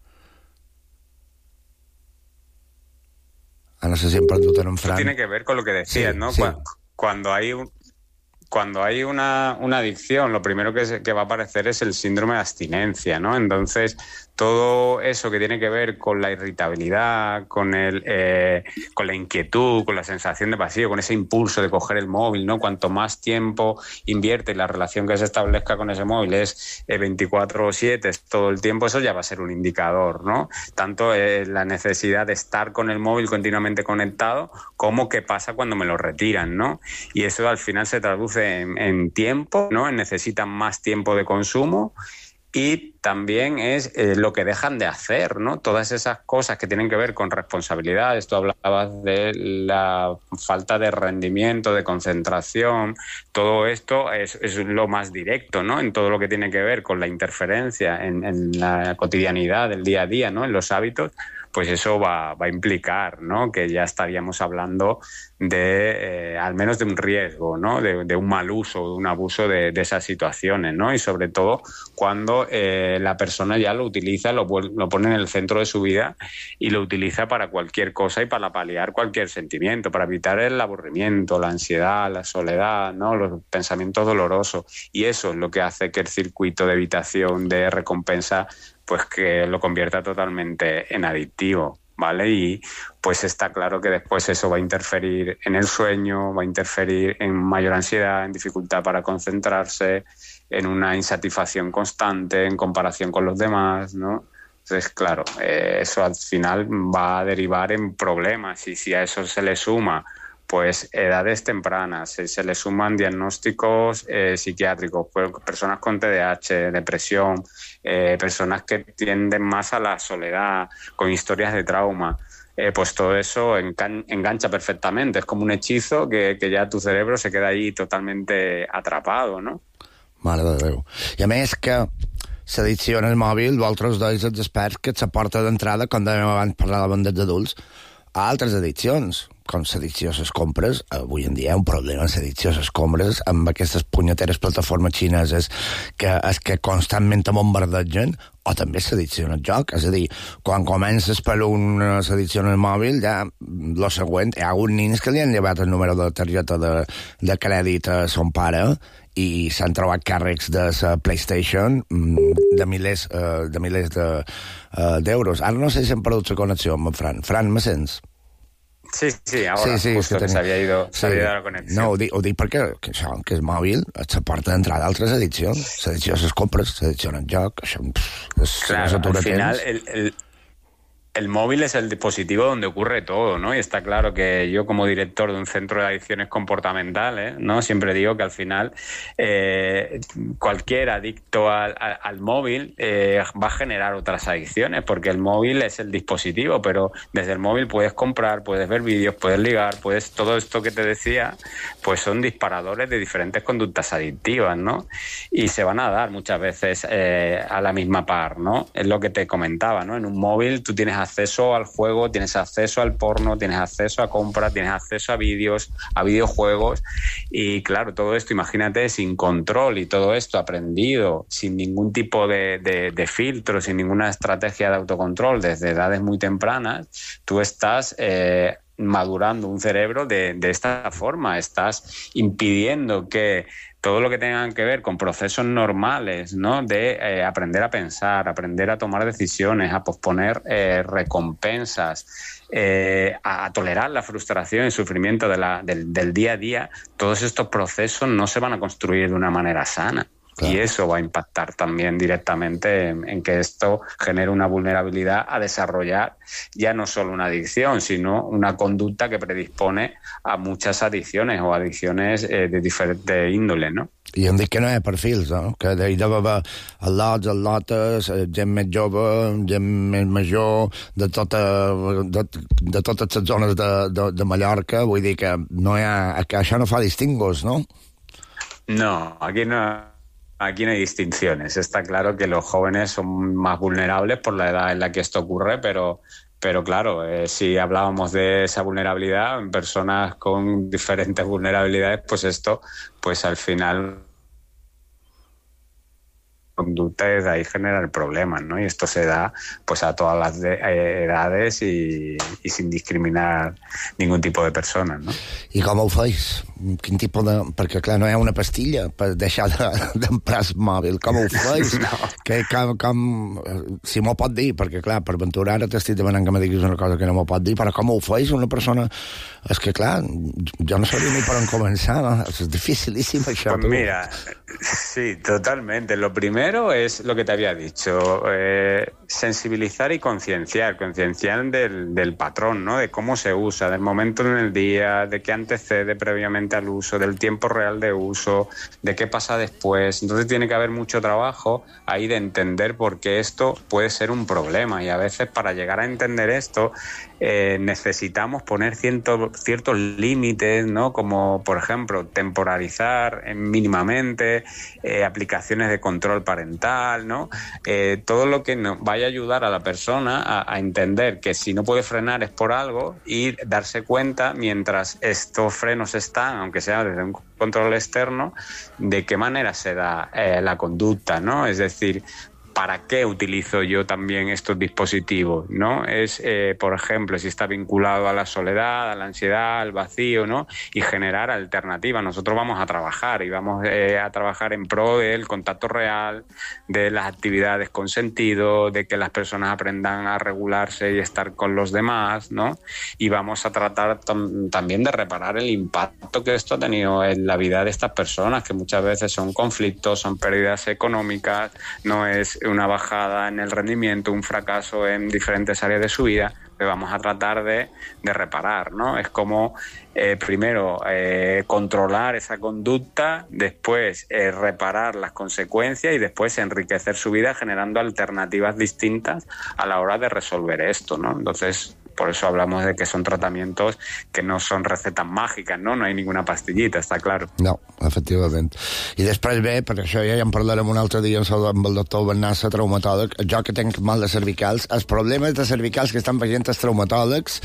Ana, se siempre perdut en Fran. Tiene que ver con lo que decías, sí, ¿no? Sí. Cuando, cuando hay un... Cuando hay una, una adicción, lo primero que, se, que va a aparecer es el síndrome de abstinencia, ¿no? Entonces, todo eso que tiene que ver con la irritabilidad, con el, eh, con la inquietud, con la sensación de vacío, con ese impulso de coger el móvil, ¿no? Cuanto más tiempo invierte y la relación que se establezca con ese móvil es eh, veinticuatro siete, es todo el tiempo, eso ya va a ser un indicador, ¿no? Tanto eh, la necesidad de estar con el móvil continuamente conectado, como qué pasa cuando me lo retiran, ¿no? Y eso al final se traduce En, en tiempo, ¿no? Necesitan más tiempo de consumo y también es eh, lo que dejan de hacer, ¿no? Todas esas cosas que tienen que ver con responsabilidades. Tú hablabas de la falta de rendimiento, de concentración. Todo esto es, es lo más directo, ¿no? En todo lo que tiene que ver con la interferencia en, en la cotidianidad del día a día, ¿no? En los hábitos. Pues eso va, va a implicar, ¿no? Que ya estaríamos hablando de, eh, al menos de un riesgo, ¿no? De, de un mal uso, de un abuso de, de esas situaciones, ¿no? Y sobre todo cuando eh, la persona ya lo utiliza, lo, lo pone en el centro de su vida y lo utiliza para cualquier cosa y para paliar cualquier sentimiento, para evitar el aburrimiento, la ansiedad, la soledad, ¿no? Los pensamientos dolorosos. Y eso es lo que hace que el circuito de evitación, de recompensa, pues que lo convierta totalmente en adictivo, ¿vale? Y pues está claro que después eso va a interferir en el sueño, va a interferir en mayor ansiedad, en dificultad para concentrarse, en una insatisfacción constante en comparación con los demás, ¿no? Entonces, claro, eh, eso al final va a derivar en problemas y si a eso se le suma pues edades tempranas, se, se le suman diagnósticos eh, psiquiátricos, pues, personas con T D A H, depresión, eh, personas que tienden más a la soledad, con historias de trauma, eh, pues todo eso engan- engancha perfectamente, es como un hechizo que, que ya tu cerebro se queda ahí totalmente atrapado, ¿no? Mare de Déu. I a més que l'addicció en el mòbil, vosaltres dois els experts que s'aporta d'entrada, com dèiem abans parlàvem dels adults, a altres addiccions, com l'addicció a les compres. Avui en dia hi ha un problema amb l'addicció a les compres, amb aquestes punyeteres plataformes xineses que és que constantment te bombardegen, o també l'addicció al joc. És a dir, quan comences per una addicció al mòbil, ja lo següent, hi ha alguns nins que li han llevat el número de targeta de, de crèdit a son pare i s'han trobat càrrecs de la PlayStation de milers, uh, de milers de, uh, d'euros. Ara no sé si hem perdut la connexió amb en Fran. Fran, me sents? Sí, sí, ahora sí, sí, justo que, que se había ido, sí. se había ido la conexión. No, ho dic, ho dic perquè que això, que és mòbil, et porta d'entrada altres addiccions. L'addicció a les compres, l'addicció al joc, això és... Claro, al final el, el, el móvil es el dispositivo donde ocurre todo, ¿no? Y está claro que yo como director de un centro de adicciones comportamentales, ¿no? Siempre digo que al final eh, cualquier adicto al, al, al móvil eh, va a generar otras adicciones, porque el móvil es el dispositivo, pero desde el móvil puedes comprar, puedes ver vídeos, puedes ligar, puedes todo esto que te decía, pues son disparadores de diferentes conductas adictivas, ¿no? Y se van a dar muchas veces eh, a la misma par, ¿no? Es lo que te comentaba, ¿no? En un móvil tú tienes acceso al juego, tienes acceso al porno, tienes acceso a compras, tienes acceso a vídeos, a videojuegos y claro, todo esto, imagínate, sin control y todo esto aprendido, sin ningún tipo de, de, de filtro, sin ninguna estrategia de autocontrol desde edades muy tempranas, tú estás... Eh, madurando un cerebro de, de esta forma, estás impidiendo que todo lo que tenga que ver con procesos normales, ¿no? De eh, aprender a pensar, aprender a tomar decisiones, a posponer eh, recompensas, eh, a, a tolerar la frustración y el sufrimiento de la, del, del día a día, todos estos procesos no se van a construir de una manera sana. Claro. Y eso va a impactar también directamente en, en que esto genere una vulnerabilidad a desarrollar ya no solo una adicción, sino una conducta que predispone a muchas adicciones o adicciones eh, de diferente índole, ¿no? I em dic que no hi ha perfils, no? Que hi deu haver al·lots, al·lotes, gent més jove, gent més major, de, tota, de, de totes les zones de, de, de Mallorca. Vull dir que, no hi ha, que això no fa distingos, no? No, aquí no... aquí no hay distinciones. Está claro que los jóvenes son más vulnerables por la edad en la que esto ocurre, pero, pero claro, eh, si hablábamos de esa vulnerabilidad en personas con diferentes vulnerabilidades, pues esto, pues al final conducta desde ahí genera el problema, ¿no? Y esto se da pues a todas las de, eh, edades i, i sin discriminar ningún tipo de persones, no? I com ho feis? Quin tipus de... Perquè, clar, no hi ha una pastilla per deixar d'emprar de, el mòbil. Com ho feis? No. Que, com, com, si m'ho pot dir, perquè, clar, per ventura ara t'estic demanant que me diguis una cosa que no m'ho pot dir, però com ho feis una persona... És que, clar, jo no sabria ni per on començar, no? És dificilíssim, això. Pues mira, sí, totalmente. Lo primero es lo que te había dicho, eh, sensibilizar y concienciar, concienciar del, del patrón, ¿no? De cómo se usa, del momento en el día, de qué antecede previamente al uso, del tiempo real de uso, de qué pasa después. Entonces tiene que haber mucho trabajo ahí de entender por qué esto puede ser un problema, y a veces para llegar a entender esto eh, necesitamos poner ciento, ciertos límites, ¿no? Como por ejemplo temporalizar eh, mínimamente, eh, aplicaciones de control parental, ¿no? Eh, todo lo que nos vaya a ayudar a la persona a, a entender que si no puede frenar es por algo, y darse cuenta mientras estos frenos están, aunque sea desde un control externo, de qué manera se da eh, la conducta, ¿no? Es decir, ¿para qué utilizo yo también estos dispositivos, ¿no? Es, eh, por ejemplo, si está vinculado a la soledad, a la ansiedad, al vacío, ¿no? Y generar alternativas. Nosotros vamos a trabajar y vamos eh, a trabajar en pro del contacto real, de las actividades con sentido, de que las personas aprendan a regularse y estar con los demás, ¿no? Y vamos a tratar tam- también de reparar el impacto que esto ha tenido en la vida de estas personas, que muchas veces son conflictos, son pérdidas económicas, no es una bajada en el rendimiento, un fracaso en diferentes áreas de su vida, que vamos a tratar de, de reparar, ¿no? Es como, eh, primero, eh, controlar esa conducta, después eh, reparar las consecuencias y después enriquecer su vida generando alternativas distintas a la hora de resolver esto, ¿no? Entonces, por eso hablamos de que son tratamientos que no son recetas mágicas, no? No hay ninguna pastillita, està claro. No, efectivament. I després ve, per això ja en parlarem un altre dia amb el doctor Bernassa, traumatòleg, jo que tenc mal de cervicals, els problemes de cervicals que estan veient els traumatòlegs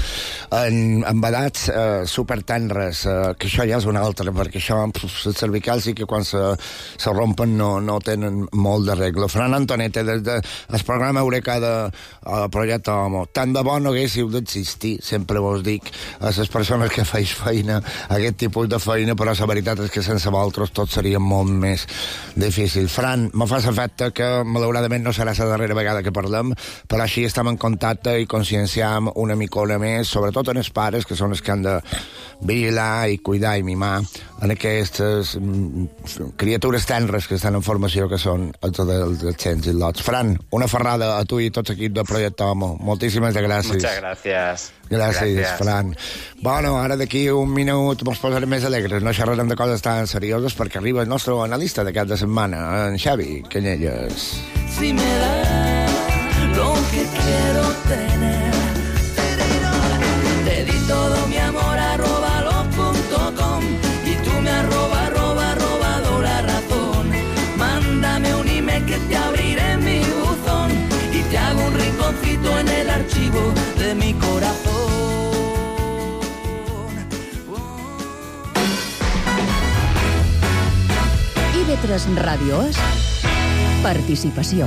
en, en edats eh, supertenres, eh, que això ja és una altra, perquè això, pf, els cervicals sí que quan se, se rompen no, no tenen molt de regla. Fran Antonete, des del de, programa Eureka de uh, Projecte Homo, tant de bo no haguéssiu d'existir, sempre vos dic, a les persones que feis feina, aquest tipus de feina, però la veritat és que sense vosaltres tot seria molt més difícil. Fran, me fa l'efecte que malauradament no serà la darrera vegada que parlem, però així estem en contacte i conscienciam una micona més, sobretot en els pares, que són els que han de vigilar i cuidar i mimar en aquestes mm, criatures tenres que estan en formació, que són els dels xens i lots. Fran, una ferrada a tu i tots l'equip de Projecte Homo. Moltíssimes gràcies. Muchas gracias. Gràcies, Gràcies, Fran. Bueno, ara d'aquí un minut ens posarem més alegres, no xerrarem de coses tan serioses perquè arriba el nostre analista de cap de setmana, en Xavi Canyelles. Si me da lo que quiero tener, te di todo mi amor arroba lo punto com y tú me arroba arroba robado la razón. Mándame un email que te abriré mi buzón y te hago un rinconcito en el archivo de mi corazón. I ve tres Ràdio és participació.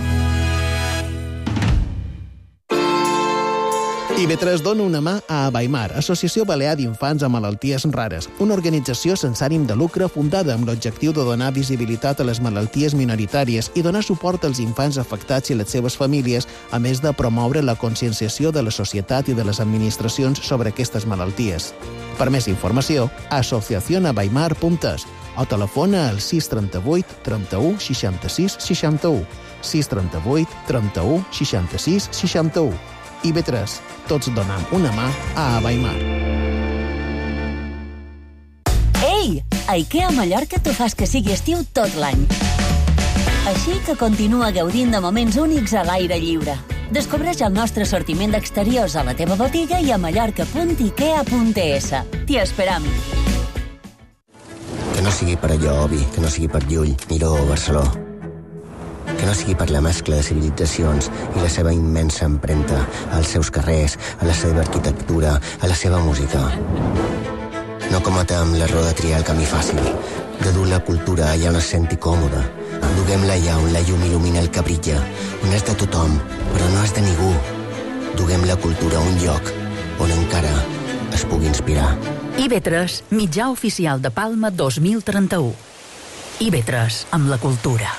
I ve tres dona una mà a Abaimar, Associació Balear d'Infants amb Malalties Rares, una organització sense ànim de lucre fundada amb l'objectiu de donar visibilitat a les malalties minoritàries i donar suport als infants afectats i les seves famílies, a més de promoure la conscienciació de la societat i de les administracions sobre aquestes malalties. Per més informació, asociación abaimar punt es o telefona al sis trenta-vuit trenta-u seixanta-sis seixanta-u, sis trenta-vuit trenta-u seixanta-sis seixanta-u. I ve tres, tots donam una mà a Abaimar. Ei! A IKEA Mallorca t'ho fas que sigui estiu tot l'any. Així que continua gaudint de moments únics a l'aire lliure. Descobreix el nostre sortiment d'exteriors a la teva botiga i a mallorca punt ikea punt es. T'hi esperam. Que no sigui per allò, Obi, que no sigui per Llull, Miró o Barceló. que no sigui per la mescla de civilitzacions i la seva immensa empremta als seus carrers, a la seva arquitectura, a la seva música. No cometem l'error de triar el camí fàcil, de dur la cultura allà on es senti còmode. Duguem-la allà on la llum il·lumina el que brilla, on és de tothom, però no és de ningú. Duguem la cultura a un lloc on encara es pugui inspirar. I B tres, mitjà oficial de Palma dos mil trenta-u. I B tres, amb la cultura.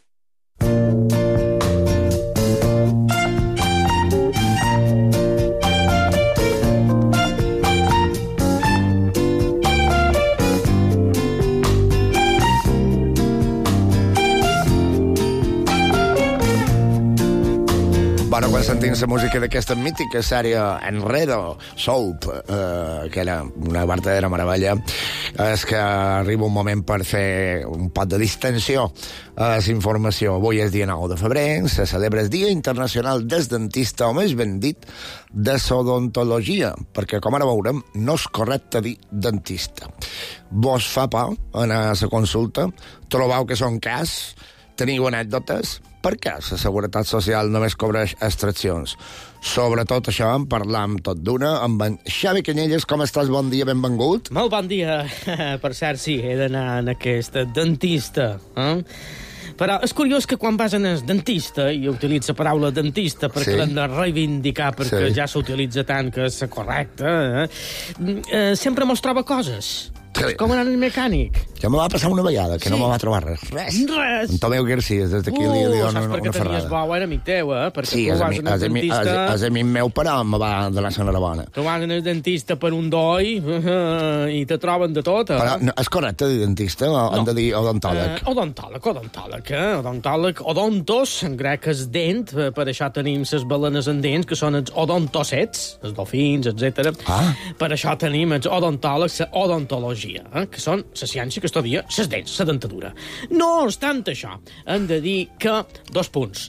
Bueno, quan sentim la música d'aquesta mítica sèrie Enredo, Soap, eh, que era una verdadera meravella, és que arriba un moment per fer un pot de distensió a la informació. Avui és dia nou de febrer, se celebra el Dia Internacional del Dentista, o més ben dit, de l'odontologia, perquè, com ara veurem, no és correcte dir dentista. Vos fa por anar a la consulta? Trobeu que són cas? Teniu anècdotes? Per què la Seguretat Social només cobreix extraccions? Sobretot això en parlam tot d'una amb en Xavi Canyelles. Com estàs? Bon dia, benvingut. Molt bon dia. Per cert, sí, he d'anar en aquest dentista. Eh? Però és curiós que quan vas en el dentista, i utilitza la paraula dentista perquè sí. l'han de reivindicar perquè sí. ja s'utilitza tant que és correcte, eh? Eh, sempre mos troba coses. És com anar al mecànic. Ja me va passar una vegada, que sí. no me va trobar res. Res. Res. En Tomeu García, des d'aquí uh, li dono una, una ferrada. Saps perquè tenies bo, era amic teu, eh? Perquè sí, tu vas en el dentista... És amic meu, però me va donar la bona. Tu vas en el dentista per un doi uh, i te troben de tot, eh? Però no, és correcte dir dentista o no. hem de dir odontòleg? Uh, odontòleg, odontòleg, eh? Odontòleg, odontos, en grec és dent, per això tenim les balenes en dents, que són els odontocets, els dofins, etcètera. Ah. Per això tenim els odontòlegs, la odontologia, eh? Que són la ciència que estudia les dents, la dentadura. No obstant això, hem de dir que, dos punts,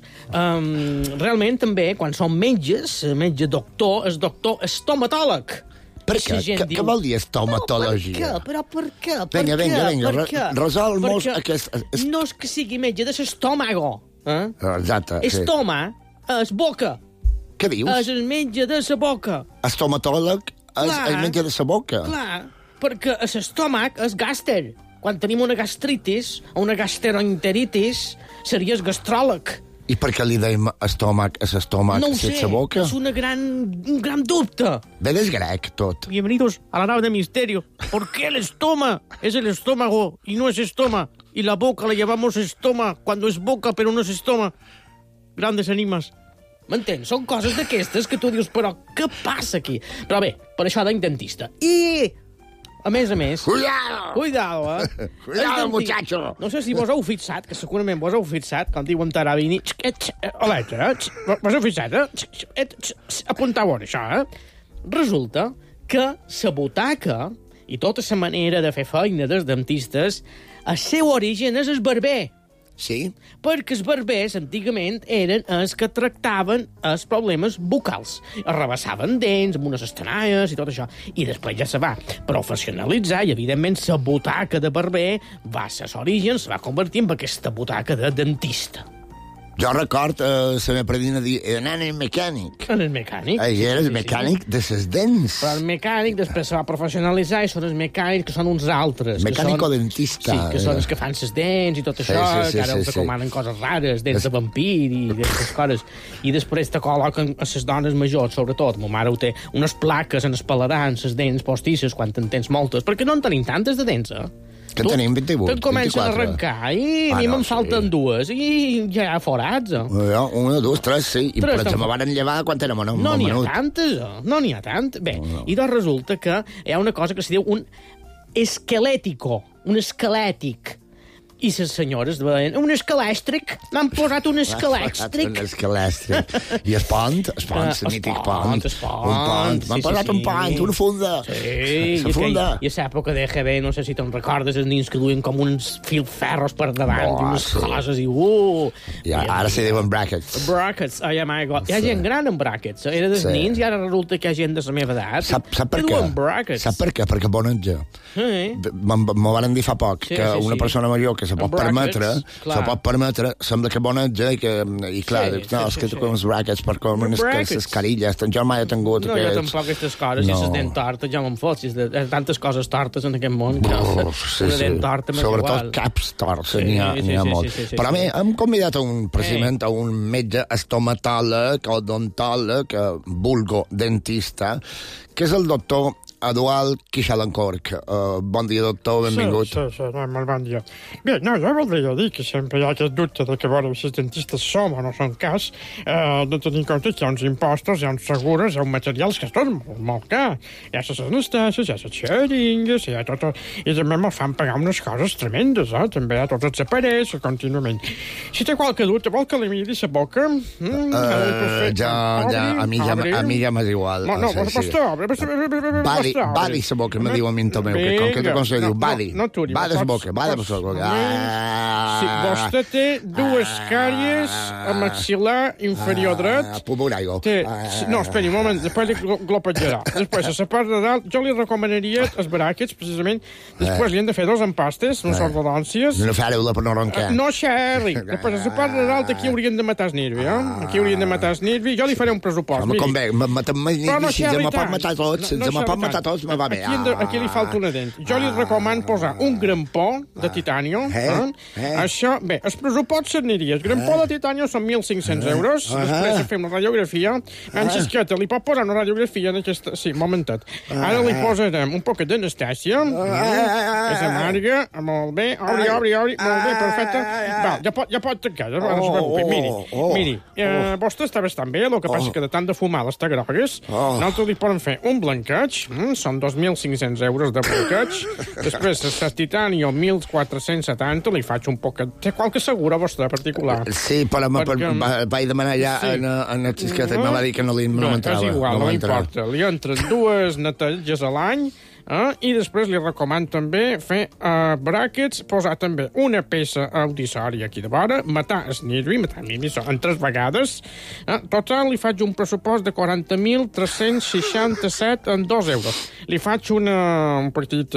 um, realment també, quan som metges, metge doctor, és doctor estomatòleg. Per què? Què diu... vol dir estomatologia? No, per què? Però per què? Per vinga, vinga, vinga, per què? Resol-nos aquest... No és que sigui metge de l'estómago. Eh? Exacte, sí. Estoma és boca. Què dius? És el metge de la boca. Estomatòleg és el metge de la boca. Clar, perquè a l'estómac és gàster. Quan tenim una gastritis o una gastroenteritis, series gastròleg. I per què li deim estómac a l'estómac no si ets a boca? No ho sé, és una gran, un gran dubte. Ve des grec, tot. Bienvenidos a la nave de misterio. ¿Por qué el estoma es el estómago y no es estoma? Y la boca la llamamos estoma cuando es boca, pero no es estoma. Grandes enigmas. M'entens? Són coses d'aquestes que tu dius, però què passa aquí? Però bé, per això d'intentista. I... A més a més... Cuidado! Cuidado, eh? Cuidado, muchacho! No sé si vos heu fixat, que segurament vos heu fixat, quan diuen Tarabini... Hola, eh? Vos heu fixat, eh? Apuntau on això, eh? Resulta que la butaca i tota la manera de fer feina dels dentistes, el seu origen és el barber. Sí? Perquè els barbers, antigament, eren els que tractaven els problemes bucals. Arrabassaven dents amb unes estenalles i tot això. I després ja se va professionalitzar i, evidentment, la butaca de barber va ser l'origen, se va convertir en aquesta butaca de dentista. Jo record eh, la meva predina dir anant al mecànic. En el mecànic. I era el sí, mecànic sí. de ses dents. Però el mecànic després se va professionalitzar i són els mecànics que són uns altres. Mecànico-dentista. Sí, que són els que fan ses dents i tot sí, això, sí, sí, que ara sí, us sí. recomanen coses rares, dents es... de vampir i d'aquestes coses. I després te col·loquen a les dones majors, sobretot. Ma mare ho té, unes plaques en els paladars, les dents postisses, quan en tens moltes, perquè no en tenim tantes de dents, eh? Que tu, tenim vint-i-vuit, te'n comencen a arrencar i ah, a mi no, me'n sí. falten dues i ja hi ha forats. Eh? Ja, una, dues, tres, sí. I per exemple, me van llevar quan érem un No n'hi ha menut. tantes, eh? No n'hi ha tant. Bé, no, no. i doncs resulta que hi ha una cosa que se diu un esquelètico, un esquelètic. I les senyores deien, un escalèstric, m'han posat un escalèstric. Un escalèstric. I el pont, el pont, el mític pont. El pont, un pont. M'han sí, posat sí, un pont, una funda. Sí, la funda. I a l'època de G B, no sé si te'n recordes, els nins que duien com uns filferros per davant, oh, i unes sí. coses, i uh... Ja, ara se diuen brackets. Brackets, ai, oh, my God. Hi ha gent gran amb brackets. Era dels sí. nins i ara resulta que hi ha gent de la meva edat. Sap, sap per què? Sap per què? Perquè boneja. Sí. M'ho van dir fa poc, sí, que sí, una sí. persona major que se pot permetre, se pot permetre, sembla que boneja i que, i clar, sí, no, és que tu com els brackets per com unes carilles, jo mai he tingut no, jo tampoc aquestes coses, no. Si les dent tortes, ja me'n fot, si hi ha tantes coses tortes en aquest món, que Uf, sí, una dent torta m'és igual. Sobretot caps torts, n'hi ha, sí, ha sí, molt. Sí, sí, sí, però a mi hem convidat a un, precisament, a un metge estomatòleg, odontòleg, vulgo dentista, que és el doctor Eduard Quixalancorc. Uh, bon dia, doctor, benvingut. Sí, sí, sí, molt bon dia. Bé, no, jo voldria dir que sempre hi ha aquest dubte de que veure si els dentistes som o no són cas, eh, de tenir en compte que hi ha uns impostos, hi ha uns segures, hi ha uns materials que són molt, molt cars. Hi ha les anestèsies, hi ha les xeringues, hi ha tot... I també me'l fan pagar unes coses tremendes, eh? També hi ha tots els aparells, contínuament. Si té qualque dubte, vol que li miri la boca? Mm, uh, ja, ja, a mi ja, a mi ja m'és igual. No, no, vostè obre, Badi, badi sa boca, me diu a mi en meu, que com que tu com se diu, badi, badi sa boca, badi sa boca. Si vostè té dues càries a maxil·lar inferior dret... Pulmoraigo. No, esperi un moment, després li glopejarà. Després, a la part de dalt, jo li recomanaria els bràquets, precisament, després li han de fer dos empastes, unes ortodòncies... No fareu-la per no roncar. No, xerri. Després, a la part de dalt, aquí haurien de matar el nervi, eh? Aquí haurien de matar el nervi. Jo li faré un pressupost, miri. Com bé, matem el nervi, si me pot matar tots, si me pot matar tots, me va bé. Aquí, de, aquí li falta una dent. Jo li recomano posar un grampó de titanio. Eh? Eh? Això, bé, el pressupost s'aniria. El grampó de titanio són mil cinc-cents euros. Després de fer una radiografia. En xisqueta, li pot posar una radiografia en aquesta... Sí, momentet. Ara li posarem un poquet d'anestèsia. Que s'amarga. Molt bé. Obri, obri, obri. Molt bé, perfecte. Va, ja pot, ja pot tancar. Ja no es preocupi. Miri, miri. Eh, vostè està bastant bé. El que passa que de tant de fumar les grogues, nosaltres li podem fer un blanqueig. Mm, són dos mil cinc-cents euros de blanqueig. Després, el titanio, mil quatre-cents setanta, li faig un poc... Té qualque segura, vostè, particular? Sí, però perquè... vaig demanar ja sí. en, en el xisqueta i me va dir que no li no m'entrava. És igual, no, no importa. Li entren dues neteges a l'any. Eh? I després li recomano també fer uh, bràquets, posar també una peça audisòria aquí de vora, matar el nervi, matar el nervi en tres vegades. Eh? Total, li faig un pressupost de quaranta mil tres-cents seixanta-set en dos euros. Li faig una, un petit...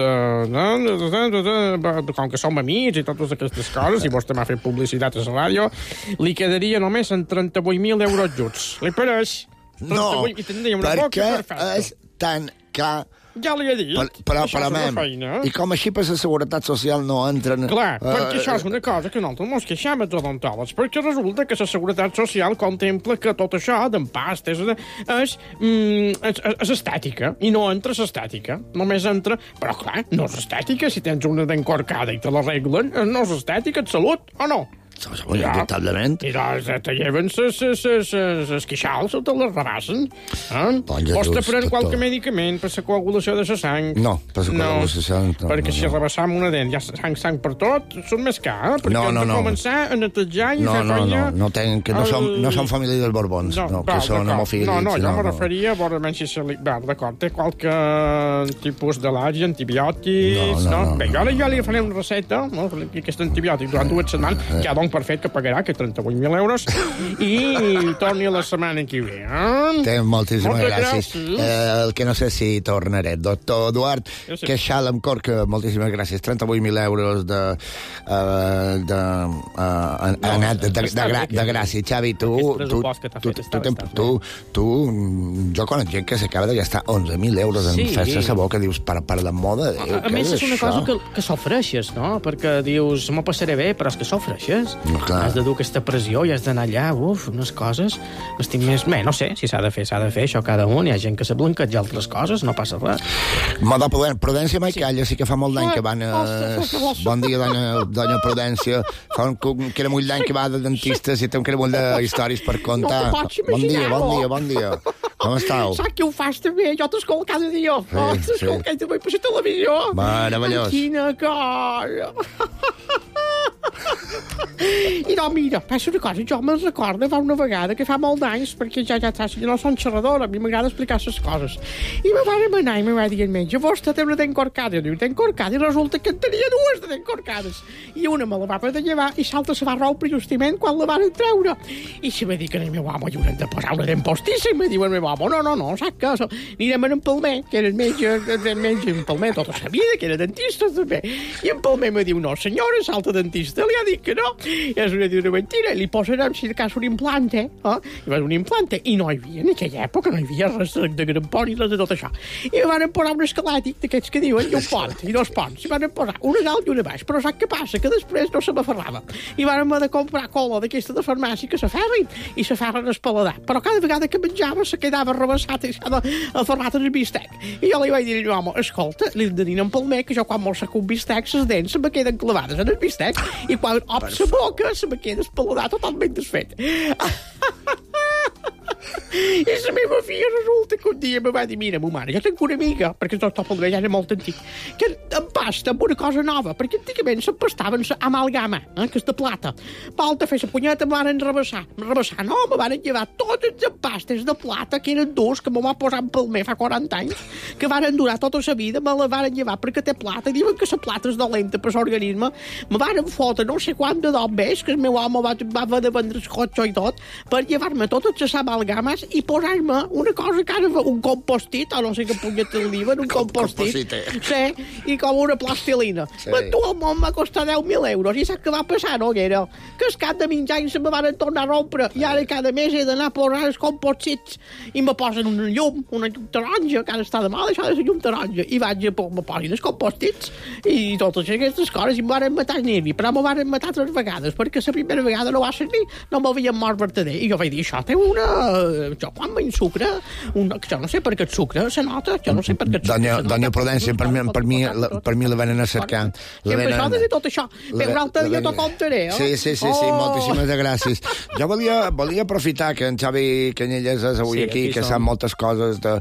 Uh, com que som amics i totes aquestes coses, i vostè m'ha fet publicitat a la ràdio, li quedaria només en trenta-vuit mil euros juts. Li pareix? No, perquè és tan car... Ja li he dit. Però, però, però mem, i com així per la Seguretat Social no entren... Clar, uh, perquè això és una cosa que nosaltres mos queixem els odontòlegs, perquè resulta que la Seguretat Social contempla que tot això d'empastes és, és, mm, és, és estètica, i no entra l'estètica. Només entra... Però clar, no és estètica, si tens una dent corcada i te l'arreglen, no és estètica, és salut, o no? Indubtablement. I doncs te lleven els queixals o te les rebassen. Eh? Vostè pren qualque medicament per la coagulació de la sang? No, per la coagulació de la sang. No, perquè no, si no. rebassam una dent, ja sang, sang per tot, són més car, eh? Perquè no, no, hem de no. començar a netejar i no, fer no, feina... No, no, no, que no, el... som, no som família dels Borbons, no, no que són hemofílics. No, no, jo no, me referia a veure menys si se li... Va, d'acord, té qualque tipus d'al·lèrgia, antibiòtics... No, no, no. Bé, jo, jo li faré una recepta, no? Aquest antibiòtic durant dues setmanes, que ja don per fet que pagarà, que trenta-vuit mil euros, i torni a la setmana que ve. Eh? Té moltíssimes gràcies. Eh, el que no sé si tornaré. Doctor Eduard sí. Quixalancorc, moltíssimes gràcies. trenta-vuit mil euros de, uh, de, uh, no, de, de, de, de, de gràcia. Xavi, tu, tu, tu, tu, tu, tu, jo conec gent que s'acaba de gastar onze mil euros en sí. fer-se la boca, dius, per, per la moda. A, a més, és una cosa que, que s'ofreixes, no? Perquè dius, m'ho passaré bé, però és que s'ofreixes. No, has de dur aquesta pressió i has d'anar allà, uf, unes coses estic més... Bé, no sé, si s'ha de fer, s'ha de fer això cada un, hi ha gent que s'ha blanquejar altres coses, no passa res. Moda Prudència mai sí. calla, sí que fa molt d'any que van... Eh... Bon dia, dona, dona Prudència. Fa un, un caramull d'any que va de dentistes i té un caramull de històries per contar. No bon dia, bon dia, bon dia. Com estàu? Saps que ho fas també? Jo t'escolto cada dia. Sí, oh, t'escolto sí. també per la televisió. Meravellós. Quina cosa! I no, mira, passa una cosa, jo me'n recordo fa una vegada, que fa molt d'anys, perquè ja ja saps, jo no soc xerradora, a mi m'agrada explicar les coses. I me van anar i me va dir el metge, vostè té una dent corcada. Diu, dent corcada, i resulta que en tenia dues de dent corcades. I una me la va poder llevar i l'altra se va rompre justament quan la van treure. I se va dir que el meu home hi haurem de posar una dent postissa, i me diu el meu home, no, no, no, saps què? Anirem a en Palmer, que era el metge, el metge en Palmer, tota sa vida, que era dentista també. I en Palmer me diu, no senyora, l'altre dentista li ha dit que no. I és una, una mentira, li posarem, si de cas, un implant, eh? I va un implant, i no hi havia, en aquella època, no hi havia res de, de grampó ni res de tot això. I van posar un esquelètic d'aquests que diuen, i un pont, i dos ponts. I van posar una dalt i una baix. Però saps què passa? Que després no se m'aferrava. I van haver de comprar cola d'aquesta de farmàcia que s'aferrin, i s'aferren el paladar. Però cada vegada que menjava se quedava rebassat i s'ha aferrat en el bistec. I jo li vaig dir, home, escolta, li hem de dir en Palmer que jo quan me'l saco un bistec, les dents se me queden clavades en el bistec, i quan ob la boca se me queda el paladar totalment desfet. I la meva filla resulta que un dia me va dir, mira, mo mare, jo tinc una amiga, perquè tot el ja era molt antic, que em pasta amb una cosa nova, perquè antigament s'empastaven amalgama, eh, que és de plata. Volta a fer la punyeta, em van rebassar. Rebassar, no, me van llevar totes les empastes de plata, que eren dos, que me va posar en Palmer fa quaranta anys, que van durar tota la vida, me la van llevar perquè té plata, diuen que la plata és dolenta per l'organisme, me van fotre no sé quant de dobbes, que el meu home va, va haver de vendre el cotxe i tot, per llevar-me totes les amalgames i posar-me una cosa que ara un compostit, o no sé què punyeta li diuen, un compostit, sí, i com una plastilina. Sí. Però tu, el món va costar deu mil euros, i saps què va passar, no, Guera? Que es cap de mig any se me van tornar a rompre, i ara cada mes he d'anar a posar els compostits, i me posen una llum, una llum taronja, que ara està de mal, això de la llum taronja, i vaig a me posin els compostits, i totes aquestes coses, i em van matar el nervi, però me van matar tres vegades, perquè la primera vegada no va servir, no m'havien mort verdader, i jo vaig dir, això té una... Jo quan m'hi sucre, un... jo no sé per què el sucre se nota, jo no sé per què el sucre Donya, Donya Prudència, per mi, per mi, la, per mi la venen a cercar. La venen... Això de tot això, però un altre dia t'ho contaré, eh? Sí, sí, sí, sí, moltíssimes gràcies. Jo volia, volia aprofitar que en Xavi Canyelles és avui aquí, que sap moltes coses de...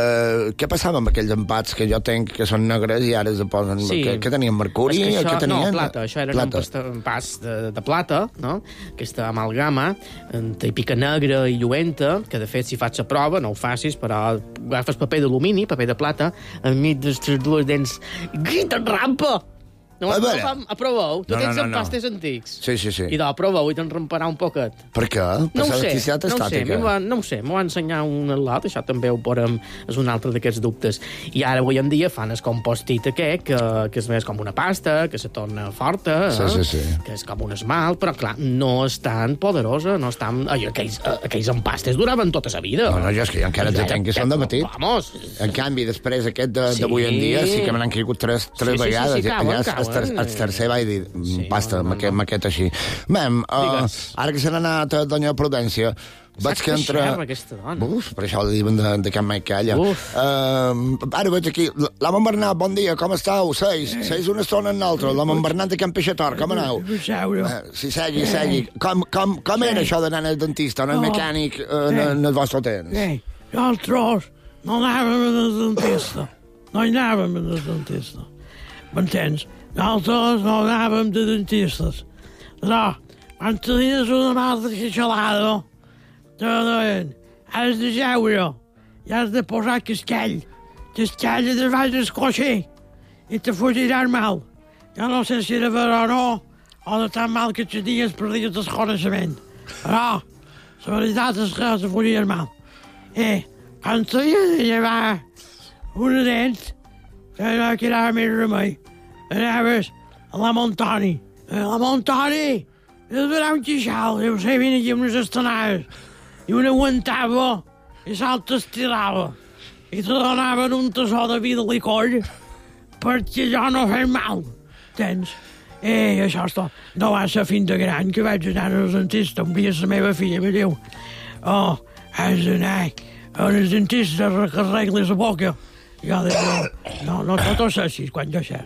Què passava amb aquells empats que jo tenc, que són negres i ara es posen... Què tenien, mercuri? Què tenien? No, plata, això era un pas de plata, no? Aquesta amalgama, típica negra i lluenta, que de fet si faig la prova, no ho facis, però agafes paper d'alumini, paper de plata, enmig de les dues dents, griten rampa! No, a veure... Aproveu. Tu no, tens no, no, empastes no. antics. Sí, sí, sí. I de aproveu i te'n ramparà un poquet. Per què? Per no ho sé, no ho sé, va, no ho sé. M'ho va ensenyar un al·lot, això també ho porem, és un altre d'aquests dubtes. I ara, avui en dia, fan el compostit aquest, que, que és més com una pasta, que se torna forta, sí, sí, sí. que és com un esmalt, però, clar, no és tan poderosa, no és tan... Ai, aquells, aquells empastes duraven tota la vida. No, no, jo és que jo encara ja, tenc que són de matí. Vamos. En canvi, després aquest d'avui sí. en dia sí que me n'han caigut tres, tres sí, vegades. Sí, sí, sí, cauen, cauen. El tercer vaig dir, sí, pasta, no, no, no. maquet així. Bé, uh, ara que se n'ha anat a Donya Prudència, vaig que entra... Saps aquesta dona? Uf, per això li diuen de, de Can Mike Calla. Uh, ara veig aquí, l'home Bernat, bon dia, com esteu? Seis, eh. seis una estona en l'altra, l'home Bernat de Can Peixator, com aneu? Uh, sí, segui, segui. Com, com, com era això d'anar al dentista, al mecànic, en el vostre temps? Ei, nosaltres no anàvem al dentista, no hi anàvem al dentista, m'entens? Nosaltres no anàvem de dentistes. No, quan tenies una mal de xixelada, te deien, has de jeure i has de posar cascall. Cascall de baix del coixer i te fugiràs mal. Jo no sé si era vera o no, o de tan mal que tenies perdies el coneixement. Però la veritat és que te fugiràs mal. I quan tenies de llevar una dent, que no quedava més remei, anaves a la Montoni. A la Montoni! I es donava un quixal, i us venien aquí amb unes estanades. I un aguantava, i l'altre estirava. I te donaven un tassó de vi de licor perquè jo no fes mal. Tens? I això és tot. No va ser fins de gran que vaig anar al dentista. Un dia la meva filla me diu, oh, has d'anar a un dentista que arregli la boca. Jo dic, no, no, no t'ho sé així, quan jo sé.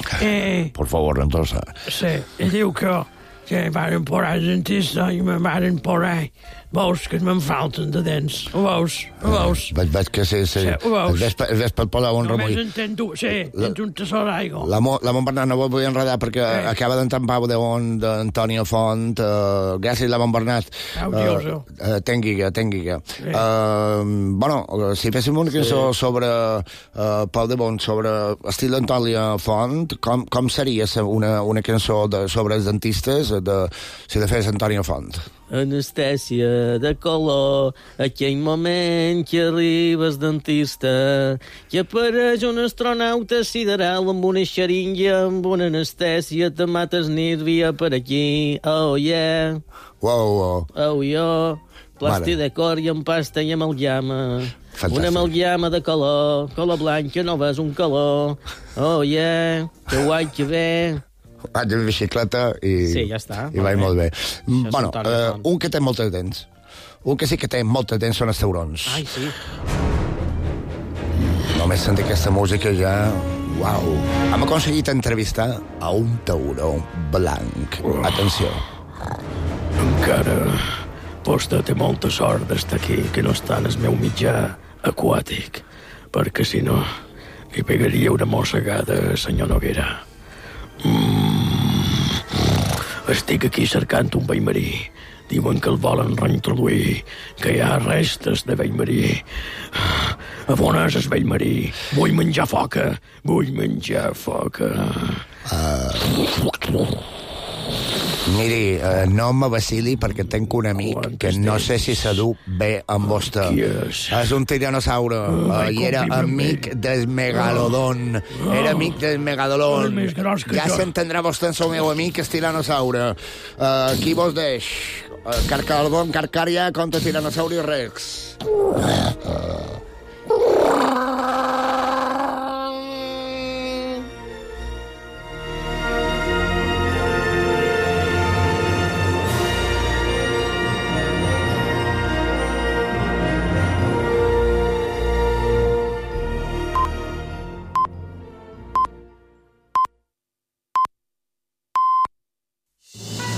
Eh, Por favor, entonces. Sí, i diu que, que em van posar al dentista i me van posar Veus que me'n falten de dents? Ho veus? Ho veus? Veig, veig que sí, sí. Sí, ho veus? El ves, el ves pel Palau un remull. Només en tens un, sí, tens un tresor d'aigua. La, la Montbernat no vol vull enredar perquè eh. acaba d'entrar en Pau de on d'Antonio Font. Uh, gràcies, la Montbernat. Audioso. Uh, uh, tenguiga, tenguiga. Sí. Uh, bueno, si féssim una cançó sí. sobre uh, Pau de Bon, sobre estil d'Antonio Font, com, com seria una, una cançó de, sobre els dentistes de, si de fes Antonio Font? Anestèsia de color, aquell moment que arriba el dentista, que apareix un astronauta sideral amb una xeringa, amb una anestèsia, te mates nit via per aquí, oh yeah. Wow, wow. Oh yo, plàstic de cor i amb pasta i amalgama. Fantàstic. Una amalgama de color, color blanc, que no ves un color, oh yeah, que guai que ve. Vaig en bicicleta i, sí, ja està, i vaig molt bé. Bueno, uh, un que té moltes dents. Un que sí que té moltes dents són els taurons. Ai, sí. Només sentir aquesta música ja... Uau. Hem aconseguit entrevistar a un tauró blanc. Atenció. Encara vostè té molta sort d'estar aquí, que no està en el meu mitjà aquàtic, perquè si no li pegaria una mossegada, senyor Noguera. Mm. Estic aquí cercant un vell marí. Diuen que el volen reintroduir, que hi ha restes de vell marí. A on és el vell marí? Vull menjar foca, vull menjar foca. Uh, miri, uh, no m'avacili perquè tenc un amic que no sé si s'adú bé amb vostè. És? És un tiranosaure uh, i era amic del megalodon. Era amic del megalodon. Ja s'entendrà vostè en el meu amic, el tiranosaure. Uh, qui vos deix? Uh, Carcalodon, Carcària contra Tiranosaurus Rex. Uh, uh.